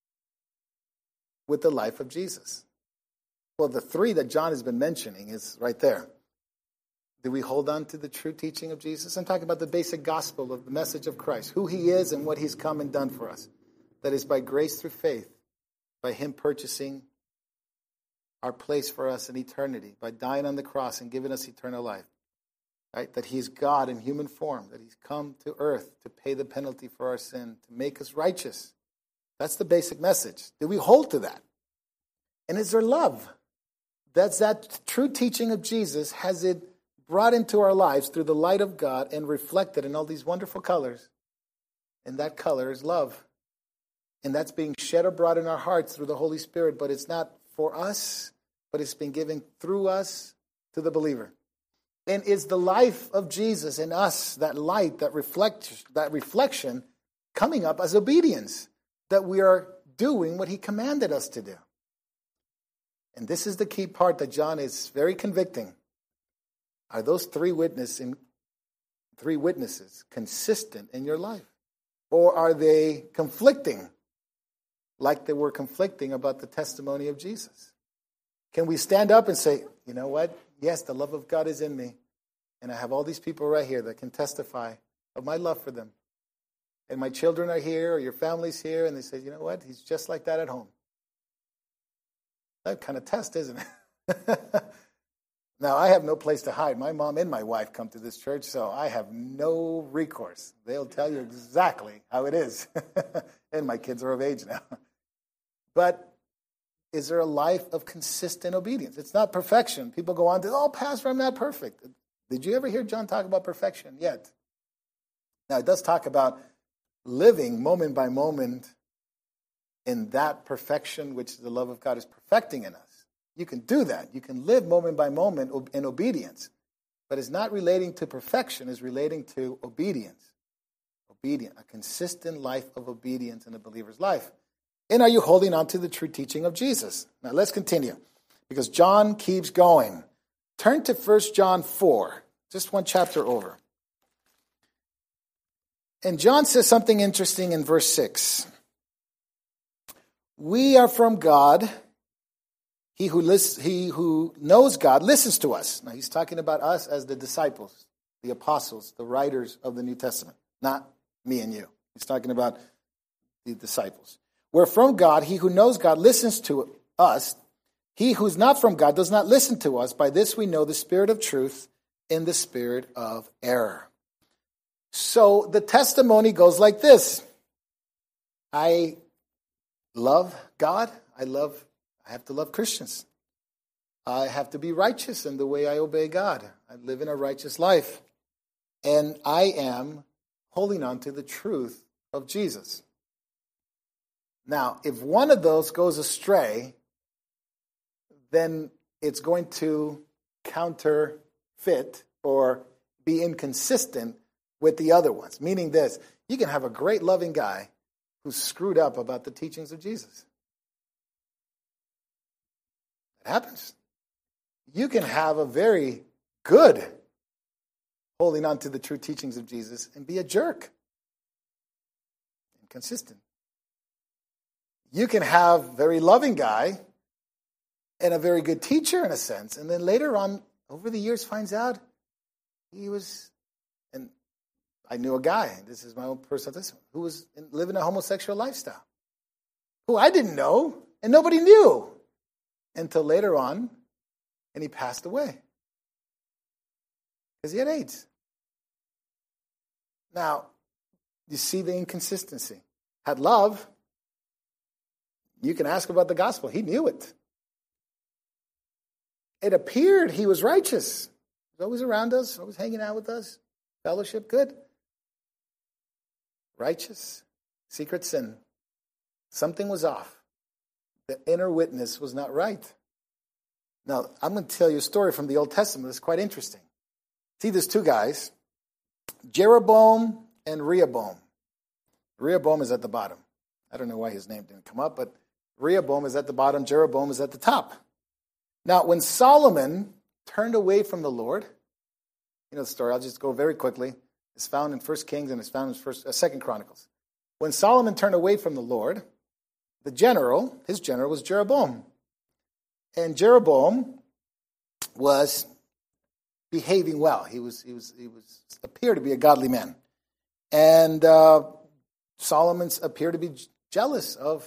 with the life of Jesus? Well, the three that John has been mentioning is right there. Do we hold on to the true teaching of Jesus? I'm talking about the basic gospel of the message of Christ, who he is and what he's come and done for us. That is by grace through faith, by him purchasing our place for us in eternity, by dying on the cross and giving us eternal life. Right? That he's God in human form, that he's come to earth to pay the penalty for our sin, to make us righteous. That's the basic message. Do we hold to that? And is there love? That's that true teaching of Jesus. Has it brought into our lives through the light of God and reflected in all these wonderful colors? And that color is love. And that's being shed abroad in our hearts through the Holy Spirit. But it's not for us, but it's been given through us to the believer. And is the life of Jesus in us, that light, that reflection, coming up as obedience, that we are doing what he commanded us to do? And this is the key part that John is very convicting. Are those three witnesses consistent in your life? Or are they conflicting, like they were conflicting about the testimony of Jesus? Can we stand up and say, you know what? Yes, the love of God is in me. And I have all these people right here that can testify of my love for them. And my children are here, or your family's here, and they say, you know what? He's just like that at home. That kind of test, isn't it? Now, I have no place to hide. My mom and my wife come to this church, so I have no recourse. They'll tell you exactly how it is. And my kids are of age now. But is there a life of consistent obedience? It's not perfection. People go on to, oh, Pastor, I'm not perfect. Did you ever hear John talk about perfection? Yet. Now, it does talk about living moment by moment in that perfection which the love of God is perfecting in us. You can do that. You can live moment by moment in obedience. But it's not relating to perfection. It's relating to obedience. A consistent life of obedience in a believer's life. And are you holding on to the true teaching of Jesus? Now let's continue, because John keeps going. Turn to 1 John 4, just one chapter over. And John says something interesting in verse 6. We are from God. He who knows God listens to us. Now he's talking about us as the disciples, the apostles, the writers of the New Testament, not me and you. He's talking about the disciples. We're from God. He who knows God listens to us. He who's not from God does not listen to us. By this we know the spirit of truth and the spirit of error. So the testimony goes like this. I love God. I have to love Christians. I have to be righteous in the way I obey God. I live in a righteous life. And I am holding on to the truth of Jesus. Now, if one of those goes astray, then it's going to counterfeit or be inconsistent with the other ones. Meaning this, you can have a great loving guy who's screwed up about the teachings of Jesus. It happens. You can have a very good holding on to the true teachings of Jesus and be a jerk. Inconsistent. You can have a very loving guy and a very good teacher in a sense, and then later on, over the years, finds out he was, and I knew a guy, this is my own personal testimony, who was living a homosexual lifestyle, who I didn't know, and nobody knew until later on, and he passed away because he had AIDS. Now, you see the inconsistency. Had love, you can ask about the gospel. He knew it. It appeared he was righteous. He was always around us, always hanging out with us. Fellowship, good. Righteous. Secret sin. Something was off. The inner witness was not right. Now, I'm going to tell you a story from the Old Testament that's quite interesting. See, there's two guys, Jeroboam and Rehoboam. Rehoboam is at the bottom. I don't know why his name didn't come up, but Rehoboam is at the bottom, Jeroboam is at the top. Now, when Solomon turned away from the Lord, you know the story, I'll just go very quickly. It's found in 1 Kings and it's found in 2 Chronicles. When Solomon turned away from the Lord, his general was Jeroboam. And Jeroboam was behaving well. He appeared to be a godly man. And Solomon appeared to be jealous of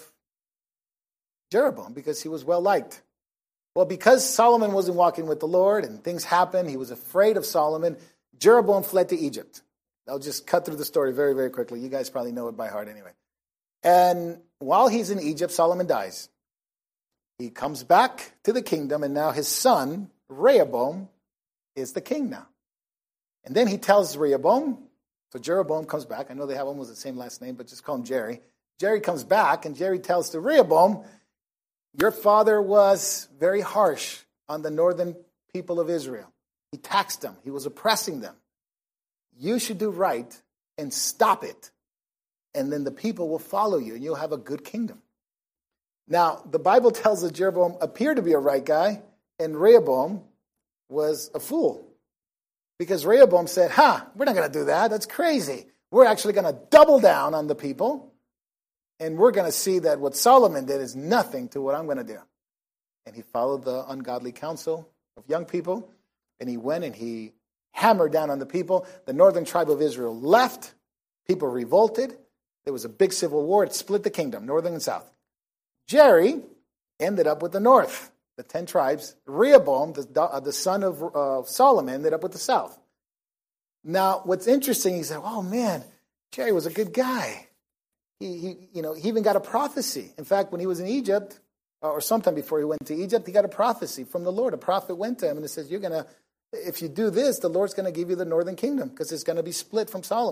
Jeroboam because he was well liked. Well, because Solomon wasn't walking with the Lord and things happened, he was afraid of Solomon, Jeroboam fled to Egypt. I'll just cut through the story very, very quickly. You guys probably know it by heart anyway. And while he's in Egypt, Solomon dies. He comes back to the kingdom, and now his son, Rehoboam, is the king now. And then he tells Rehoboam, so Jeroboam comes back. I know they have almost the same last name, but just call him Jerry. Jerry comes back, and Jerry tells to Rehoboam, your father was very harsh on the northern people of Israel. He taxed them. He was oppressing them. You should do right and stop it. And then the people will follow you, and you'll have a good kingdom. Now, the Bible tells that Jeroboam appeared to be a right guy, and Rehoboam was a fool. Because Rehoboam said, we're not going to do that. That's crazy. We're actually going to double down on the people, and we're going to see that what Solomon did is nothing to what I'm going to do. And he followed the ungodly counsel of young people, and he went and he hammered down on the people. The northern tribe of Israel left. People revolted. There was a big civil war. It split the kingdom, northern and south. Jerry ended up with the north, the 10 tribes. Rehoboam, the son of Solomon, ended up with the south. Now, what's interesting, he said, oh man, Jerry was a good guy. He even got a prophecy. In fact, when he was in Egypt, or sometime before he went to Egypt, he got a prophecy from the Lord. A prophet went to him and it says, if you do this, the Lord's going to give you the northern kingdom because it's going to be split from Solomon.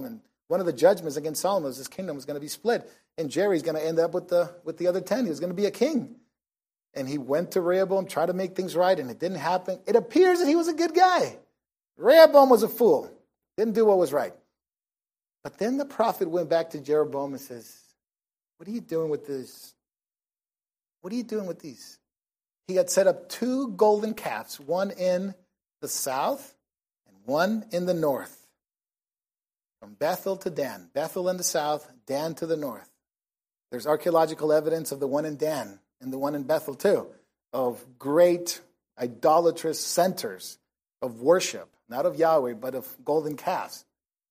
One of the judgments against Solomon was his kingdom was going to be split. And Jerry's going to end up with the other 10. He was going to be a king. And he went to Rehoboam, tried to make things right, and it didn't happen. It appears that he was a good guy. Rehoboam was a fool. Didn't do what was right. But then the prophet went back to Jeroboam and says, what are you doing with this? What are you doing with these? He had set up 2 golden calves, one in the south and one in the north. From Bethel to Dan. Bethel in the south, Dan to the north. There's archaeological evidence of the one in Dan and the one in Bethel too, of great idolatrous centers of worship, not of Yahweh, but of golden calves.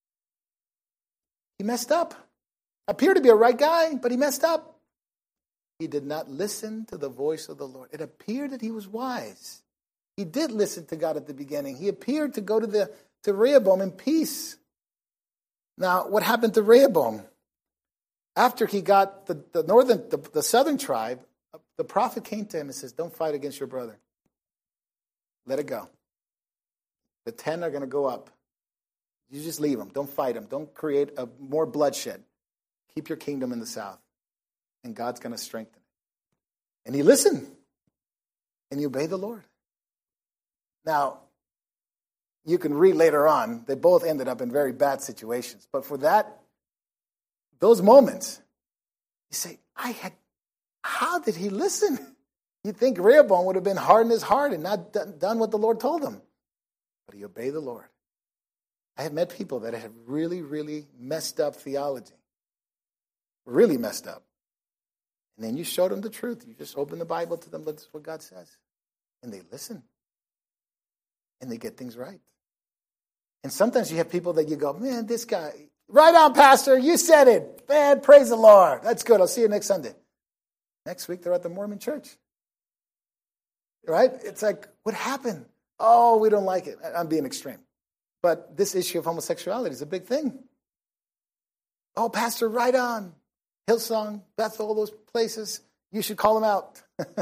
He messed up. Appeared to be a right guy, but he messed up. He did not listen to the voice of the Lord. It appeared that he was wise. He did listen to God at the beginning. He appeared to go to Rehoboam in peace. Now, what happened to Rehoboam? After he got the southern tribe, the prophet came to him and says, don't fight against your brother. Let it go. The 10 are going to go up. You just leave them. Don't fight them. Don't create more bloodshed. Keep your kingdom in the south. And God's going to strengthen it. And he listened. And he obeyed the Lord. Now, you can read later on, they both ended up in very bad situations. But for those moments, you say, how did he listen? You think Rehoboam would have been hardened his heart and not done what the Lord told him. But he obeyed the Lord. I have met people that have really, really messed up theology. Really messed up. And then you showed them the truth. You just open the Bible to them, that's what God says. And they listen. And they get things right. And sometimes you have people that you go, man, this guy, right on, Pastor, you said it. Man, praise the Lord. That's good. I'll see you next Sunday. Next week, they're at the Mormon church. Right? It's like, what happened? Oh, we don't like it. I'm being extreme. But this issue of homosexuality is a big thing. Oh, Pastor, right on. Hillsong, Bethel, all those places, you should call them out.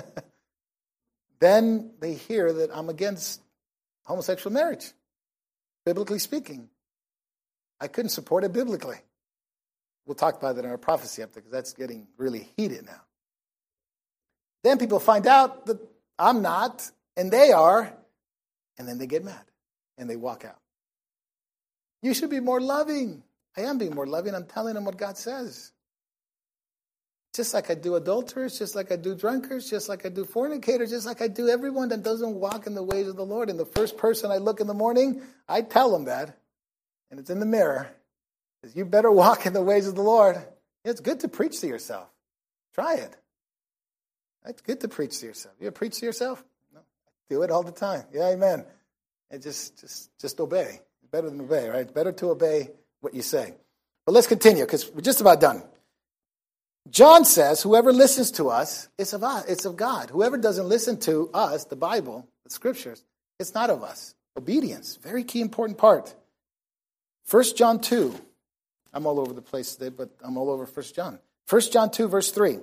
Then they hear that I'm against homosexual marriage, biblically speaking. I couldn't support it biblically. We'll talk about that in our prophecy up there because that's getting really heated now. Then people find out that I'm not, and they are, and then they get mad, and they walk out. You should be more loving. I am being more loving. I'm telling them what God says. Just like I do adulterers, just like I do drunkards, just like I do fornicators, just like I do everyone that doesn't walk in the ways of the Lord. And the first person I look in the morning, I tell them that, and it's in the mirror, is you better walk in the ways of the Lord. It's good to preach to yourself. Try it. It's good to preach to yourself. You ever preach to yourself? No. I do it all the time. Yeah, amen. And just obey. Better than obey, right? Better to obey what you say. But let's continue because we're just about done. John says, whoever listens to us, it's of us. It's of God. Whoever doesn't listen to us, the Bible, the Scriptures, it's not of us. Obedience, very key, important part. 1 John 2. I'm all over the place today, but I'm all over 1 John. 1 John 2, verse 3.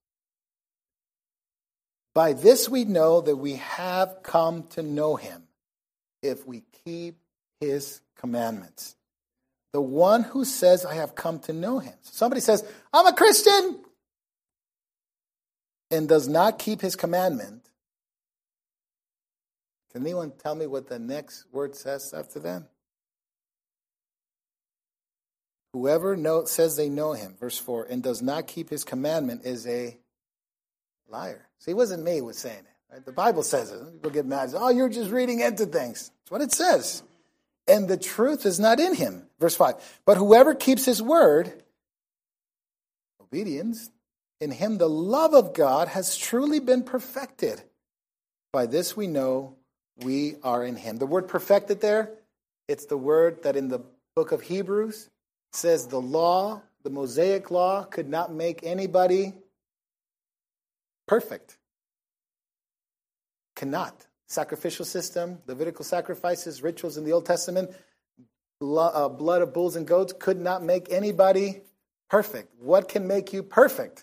By this we know that we have come to know him, if we keep his commandments. The one who says, I have come to know him. So somebody says, I'm a Christian, and does not keep his commandment. Can anyone tell me what the next word says after that? Whoever says they know him, verse 4, and does not keep his commandment is a liar. See, it wasn't me who was saying it. Right? The Bible says it. People get mad. Oh, you're just reading into things. That's what it says. And the truth is not in him. Verse 5. But whoever keeps his word, obedience, in him the love of God has truly been perfected. By this we know we are in him. The word perfected there, it's the word that in the book of Hebrews says the law, the Mosaic law, could not make anybody perfect. Cannot. Sacrificial system, Levitical sacrifices, rituals in the Old Testament, blood of bulls and goats could not make anybody perfect. What can make you perfect?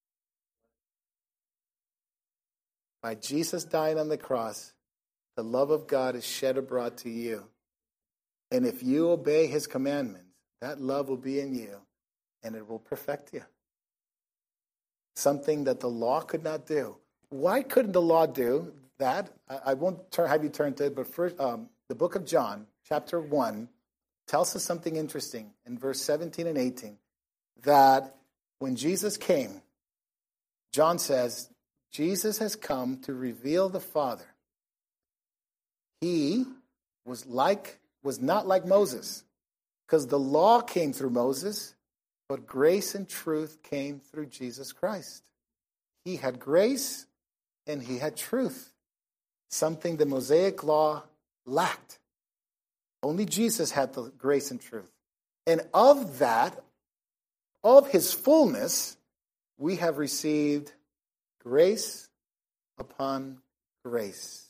By Jesus dying on the cross, the love of God is shed abroad to you. And if you obey his commandments, That love will be in you, and it will perfect you. Something that the law could not do. Why couldn't the law do that? I won't have you turn to it, but first, the book of John, chapter 1, tells us something interesting in verse 17 and 18, that when Jesus came, John says, Jesus has come to reveal the Father. He was not like Moses, because the law came through Moses, but grace and truth came through Jesus Christ. He had grace and he had truth, something the Mosaic law lacked. Only Jesus had the grace and truth. And of that, of his fullness, we have received grace upon grace.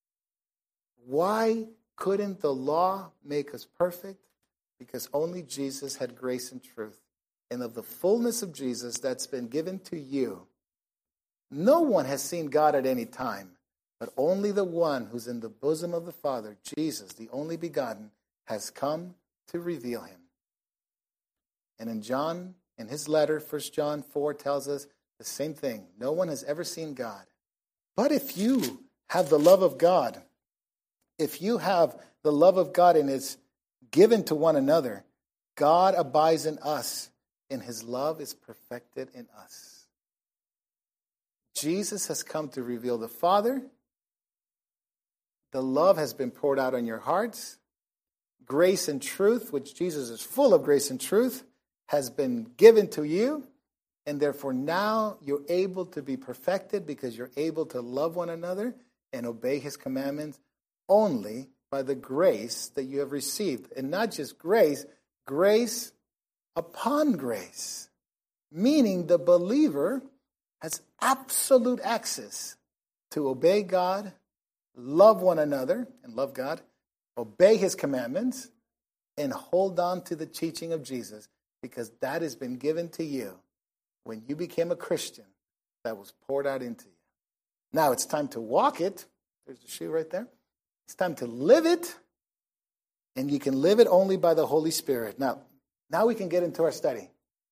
Why couldn't the law make us perfect? Because only Jesus had grace and truth. And of the fullness of Jesus that's been given to you, no one has seen God at any time, but only the one who's in the bosom of the Father, Jesus, the only begotten, has come to reveal him. And in John, in his letter, 1 John 4 tells us the same thing. No one has ever seen God. But if you have the love of God, if you have the love of God and it's given to one another, God abides in us, and his love is perfected in us. Jesus has come to reveal the Father. The love has been poured out on your hearts. Grace and truth, which Jesus is full of grace and truth, has been given to you. And therefore now you're able to be perfected because you're able to love one another and obey his commandments only by the grace that you have received. And not just grace, grace upon grace. Meaning the believer has absolute access to obey God, love one another and love God, obey his commandments, and hold on to the teaching of Jesus, because that has been given to you when you became a Christian, that was poured out into you. Now it's time to walk it. There's the shoe right there. It's time to live it, and you can live it only by the Holy Spirit. Now we can get into our study.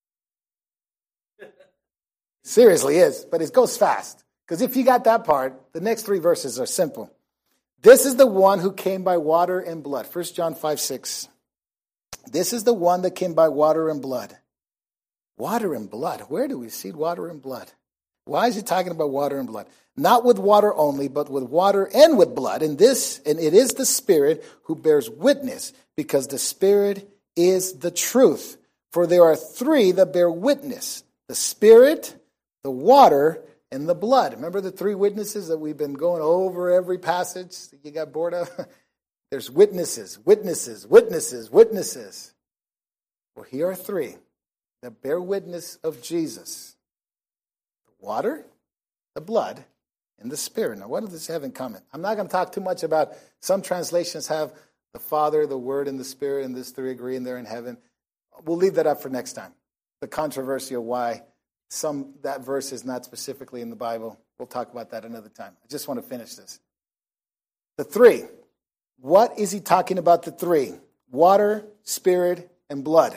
Seriously is, but it goes fast. Because if you got that part, the next 3 verses are simple. This is the one who came by water and blood. 1 John 5:6. This is the one that came by water and blood. Water and blood. Where do we see water and blood? Why is he talking about water and blood? Not with water only, but with water and with blood. And it is the Spirit who bears witness, because the Spirit is the truth. For there are 3 that bear witness: the Spirit, the water, and the blood. Remember the 3 witnesses that we've been going over every passage that you got bored of? There's witnesses, witnesses, witnesses, witnesses. Well, here are 3 that bear witness of Jesus: the water, the blood, and the Spirit. Now, what does this have in common? I'm not going to talk too much about, some translations have the Father, the Word, and the Spirit, and these 3 agree, and they're in heaven. We'll leave that up for next time. The controversy of why that verse is not specifically in the Bible. We'll talk about that another time. I just want to finish this. The 3. What is he talking about, the 3? Water, Spirit, and blood.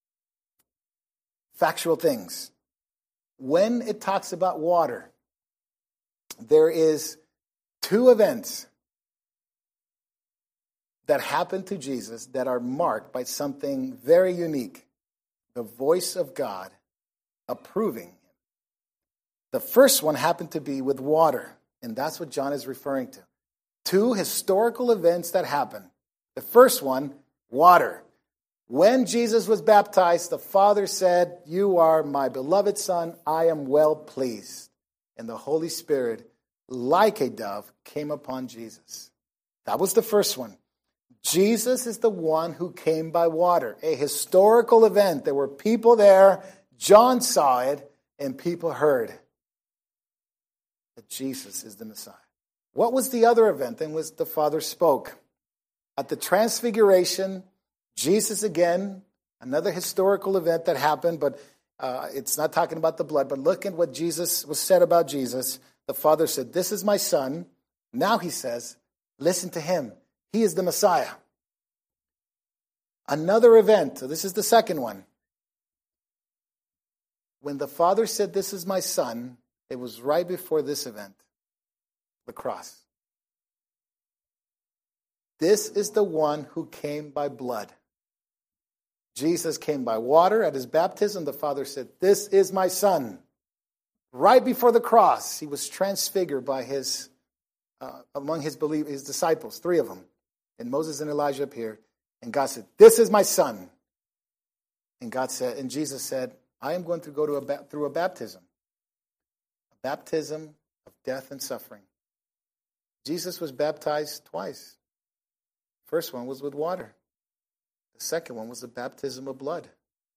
Factual things. When it talks about water, there is 2 events that happened to Jesus that are marked by something very unique. The voice of God approving him. The first one happened to be with water, and that's what John is referring to. 2 historical events that happened. The first one, water. When Jesus was baptized, the Father said, "You are my beloved Son, I am well pleased." And the Holy Spirit, like a dove, came upon Jesus. That was the first one. Jesus is the one who came by water, a historical event. There were people there, John saw it, and people heard that Jesus is the Messiah. What was the other event? Then was the Father spoke. At the Transfiguration, Jesus again, another historical event that happened, but it's not talking about the blood. But look at what Jesus was said about Jesus. The Father said, "This is my Son." Now he says, listen to him. He is the Messiah. Another event. So this is the second one. When the Father said, "This is my Son," it was right before this event, the cross. This is the one who came by blood. Jesus came by water at his baptism. The Father said, "This is my Son." Right before the cross, he was transfigured by among his disciples, 3 of them, and Moses and Elijah appeared. And God said, "This is my Son." And Jesus said, "I am going to go through a baptism of death and suffering." Jesus was baptized twice. First one was with water. The second one was the baptism of blood.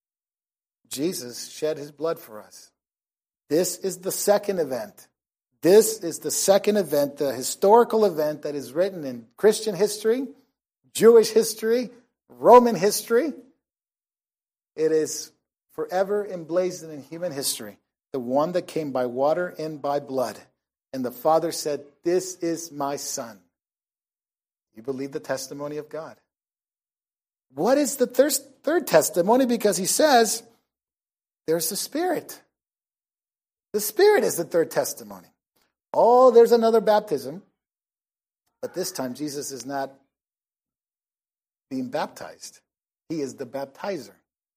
Jesus shed his blood for us. This is the second event. This is the second event, the historical event that is written in Christian history, Jewish history, Roman history. It is forever emblazoned in human history. The one that came by water and by blood. And the Father said, "This is my Son." You believe the testimony of God. What is the third testimony? Because he says, there's the Spirit. The Spirit is the third testimony. Oh, there's another baptism. But this time, Jesus is not being baptized. He is the baptizer.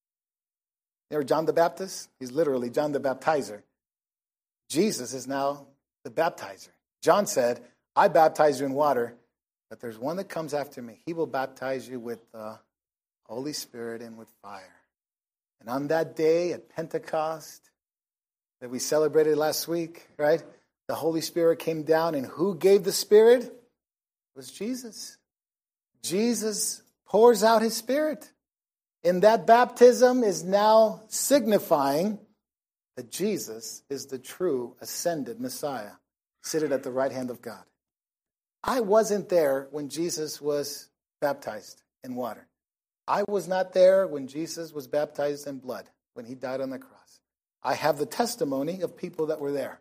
You know John the Baptist? He's literally John the Baptizer. Jesus is now the baptizer. John said, "I baptize you in water, but there's one that comes after me. He will baptize you with the Holy Spirit and with fire." And on that day at Pentecost that we celebrated last week, right? The Holy Spirit came down, and who gave the Spirit? It was Jesus. Jesus pours out his Spirit. And that baptism is now signifying that Jesus is the true ascended Messiah, seated at the right hand of God. I wasn't there when Jesus was baptized in water. I was not there when Jesus was baptized in blood, when he died on the cross. I have the testimony of people that were there.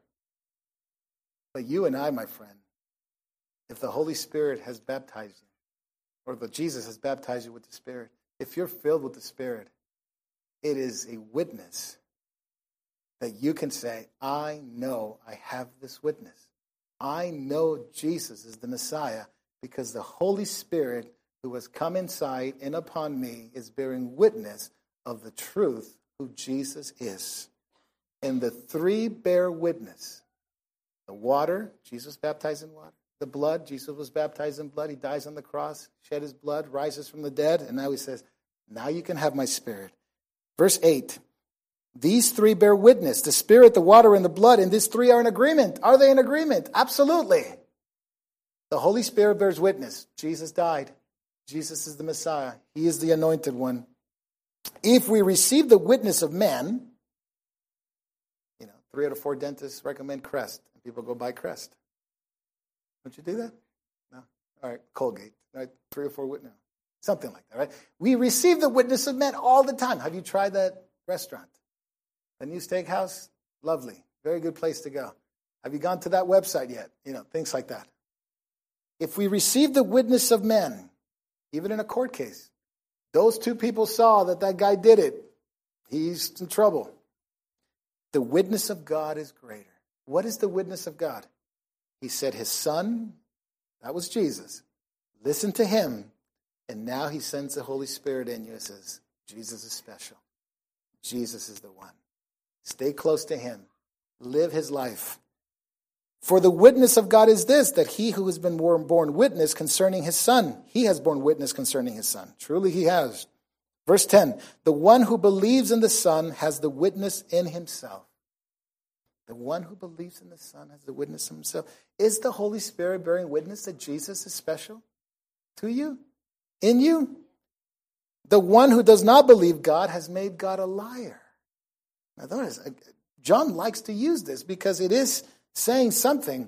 But you and I, my friend, if the Holy Spirit has baptized you, or that Jesus has baptized you with the Spirit, if you're filled with the Spirit, it is a witness that you can say, "I know I have this witness. I know Jesus is the Messiah because the Holy Spirit who has come inside and upon me is bearing witness of the truth who Jesus is." And the 3 bear witness. The water, Jesus baptized in water. The blood, Jesus was baptized in blood. He dies on the cross, shed his blood, rises from the dead. And now he says, "Now you can have my Spirit." Verse 8. These 3 bear witness, the Spirit, the water, and the blood, and these 3 are in agreement. Are they in agreement? Absolutely. The Holy Spirit bears witness. Jesus died. Jesus is the Messiah. He is the anointed one. If we receive the witness of men, 3 out of 4 dentists recommend Crest. And people go buy Crest. Don't you do that? No? All right, Colgate. Right? 3 or 4 witnesses. Something like that, right? We receive the witness of men all the time. Have you tried that restaurant? The new steakhouse? Lovely. Very good place to go. Have you gone to that website yet? Things like that. If we receive the witness of men, even in a court case, those 2 people saw that guy did it. He's in trouble. The witness of God is greater. What is the witness of God? He said his Son, that was Jesus. Listen to him. And now he sends the Holy Spirit in you and says, Jesus is special. Jesus is the one. Stay close to him. Live his life. For the witness of God is this, that he who has been born witness concerning his Son, he has borne witness concerning his Son. Truly he has. Verse 10, the one who believes in the Son has the witness in himself. The one who believes in the Son has the witness in himself. Is the Holy Spirit bearing witness that Jesus is special to you? In you? The one who does not believe God has made God a liar. Now, notice, John likes to use this because it is saying something.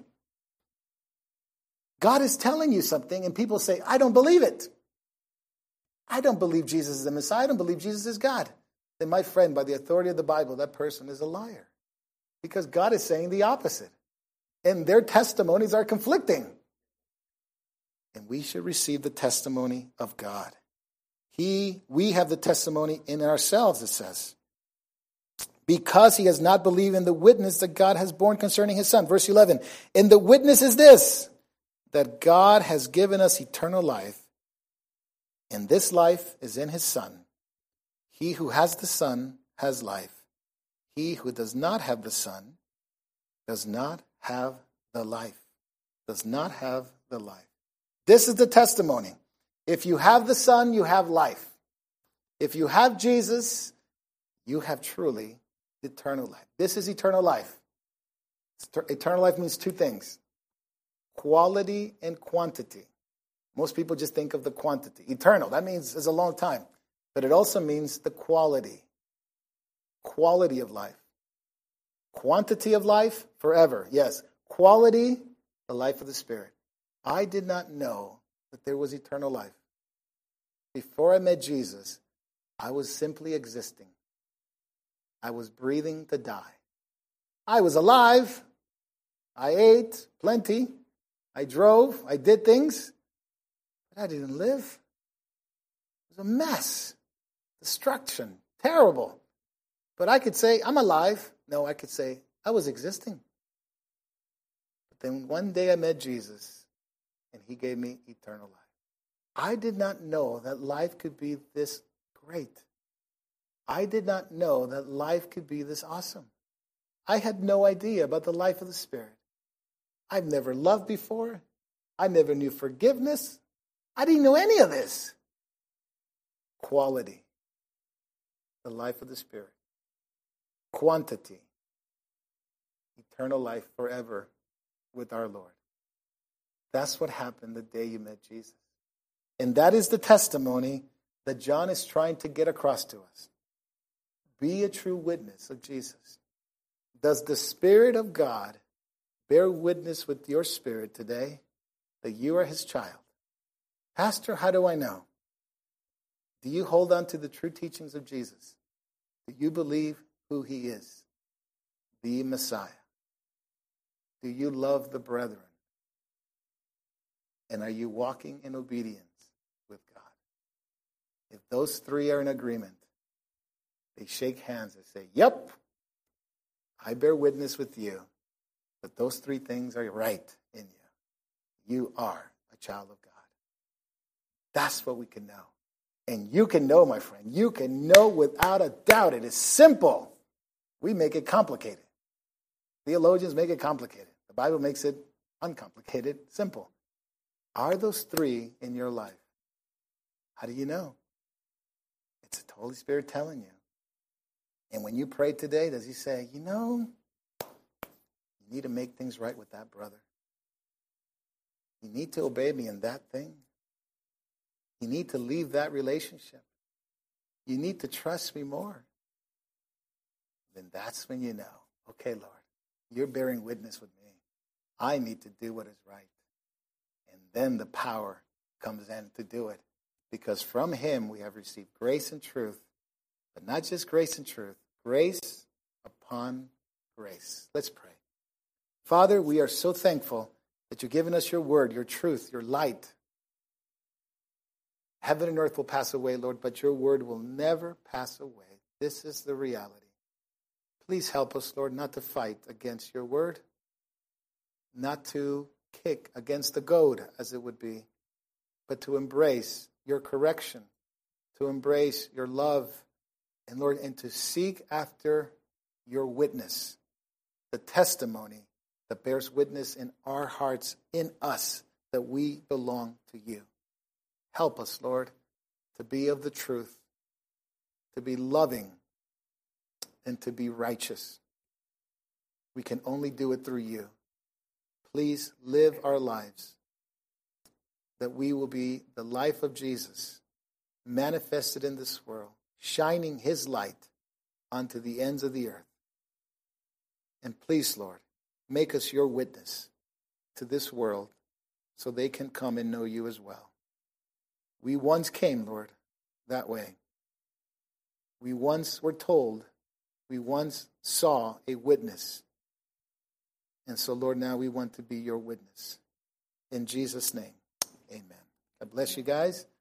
God is telling you something, and people say, I don't believe it. I don't believe Jesus is the Messiah. I don't believe Jesus is God. Then, my friend, by the authority of the Bible, that person is a liar. Because God is saying the opposite. And their testimonies are conflicting. And we should receive the testimony of God. We have the testimony in ourselves, it says. Because he has not believed in the witness that God has borne concerning his Son. Verse 11. And the witness is this, that God has given us eternal life, and this life is in his Son. He who has the Son has life. He who does not have the Son does not have the life. Does not have the life. This is the testimony. If you have the Son, you have life. If you have Jesus, you have truly eternal life. This is eternal life. Eternal life means two things: quality and quantity. Most people just think of the quantity. Eternal, that means it's a long time. But it also means the quality. Quality of life. Quantity of life, forever. Yes. Quality, the life of the Spirit. I did not know that there was eternal life. Before I met Jesus, I was simply existing. I was breathing to die. I was alive. I ate plenty. I drove. I did things. But I didn't live. It was a mess. Destruction. Terrible. But I could say, I'm alive. No, I could say, I was existing. But then one day I met Jesus, and he gave me eternal life. I did not know that life could be this great. I did not know that life could be this awesome. I had no idea about the life of the Spirit. I've never loved before. I never knew forgiveness. I didn't know any of this. Quality, the life of the Spirit. Quantity, eternal life forever with our Lord. That's what happened the day you met Jesus. And that is the testimony that John is trying to get across to us. Be a true witness of Jesus. Does the Spirit of God bear witness with your spirit today that you are his child? Pastor, how do I know? Do you hold on to the true teachings of Jesus? Do you believe who he is, the Messiah? Do you love the brethren? And are you walking in obedience with God? If those three are in agreement, they shake hands and say, yep, I bear witness with you that those three things are right in you. You are a child of God. That's what we can know. And you can know, my friend. You can know without a doubt. It is simple. We make it complicated. Theologians make it complicated. The Bible makes it uncomplicated, simple. Are those three in your life? How do you know? It's the Holy Spirit telling you. And when you pray today, does he say, you need to make things right with that brother. You need to obey me in that thing. You need to leave that relationship. You need to trust me more. Then that's when you know, okay, Lord, you're bearing witness with me. I need to do what is right. And then the power comes in to do it. Because from him we have received grace and truth. But not just grace and truth. Grace upon grace. Let's pray. Father, we are so thankful that you've given us your word, your truth, your light. Heaven and earth will pass away, Lord, but your word will never pass away. This is the reality. Please help us, Lord, not to fight against your word, not to kick against the goad, as it would be, but to embrace your correction, to embrace your love, and Lord, and to seek after your witness, the testimony that bears witness in our hearts, in us, that we belong to you. Help us, Lord, to be of the truth, to be loving, and to be righteous. We can only do it through you. Please live our lives, that we will be the life of Jesus manifested in this world, shining his light unto the ends of the earth. And please, Lord, make us your witness to this world so they can come and know you as well. We once came, Lord, that way. We once were told, we once saw a witness. And so, Lord, now we want to be your witness. In Jesus' name, amen. God bless you guys.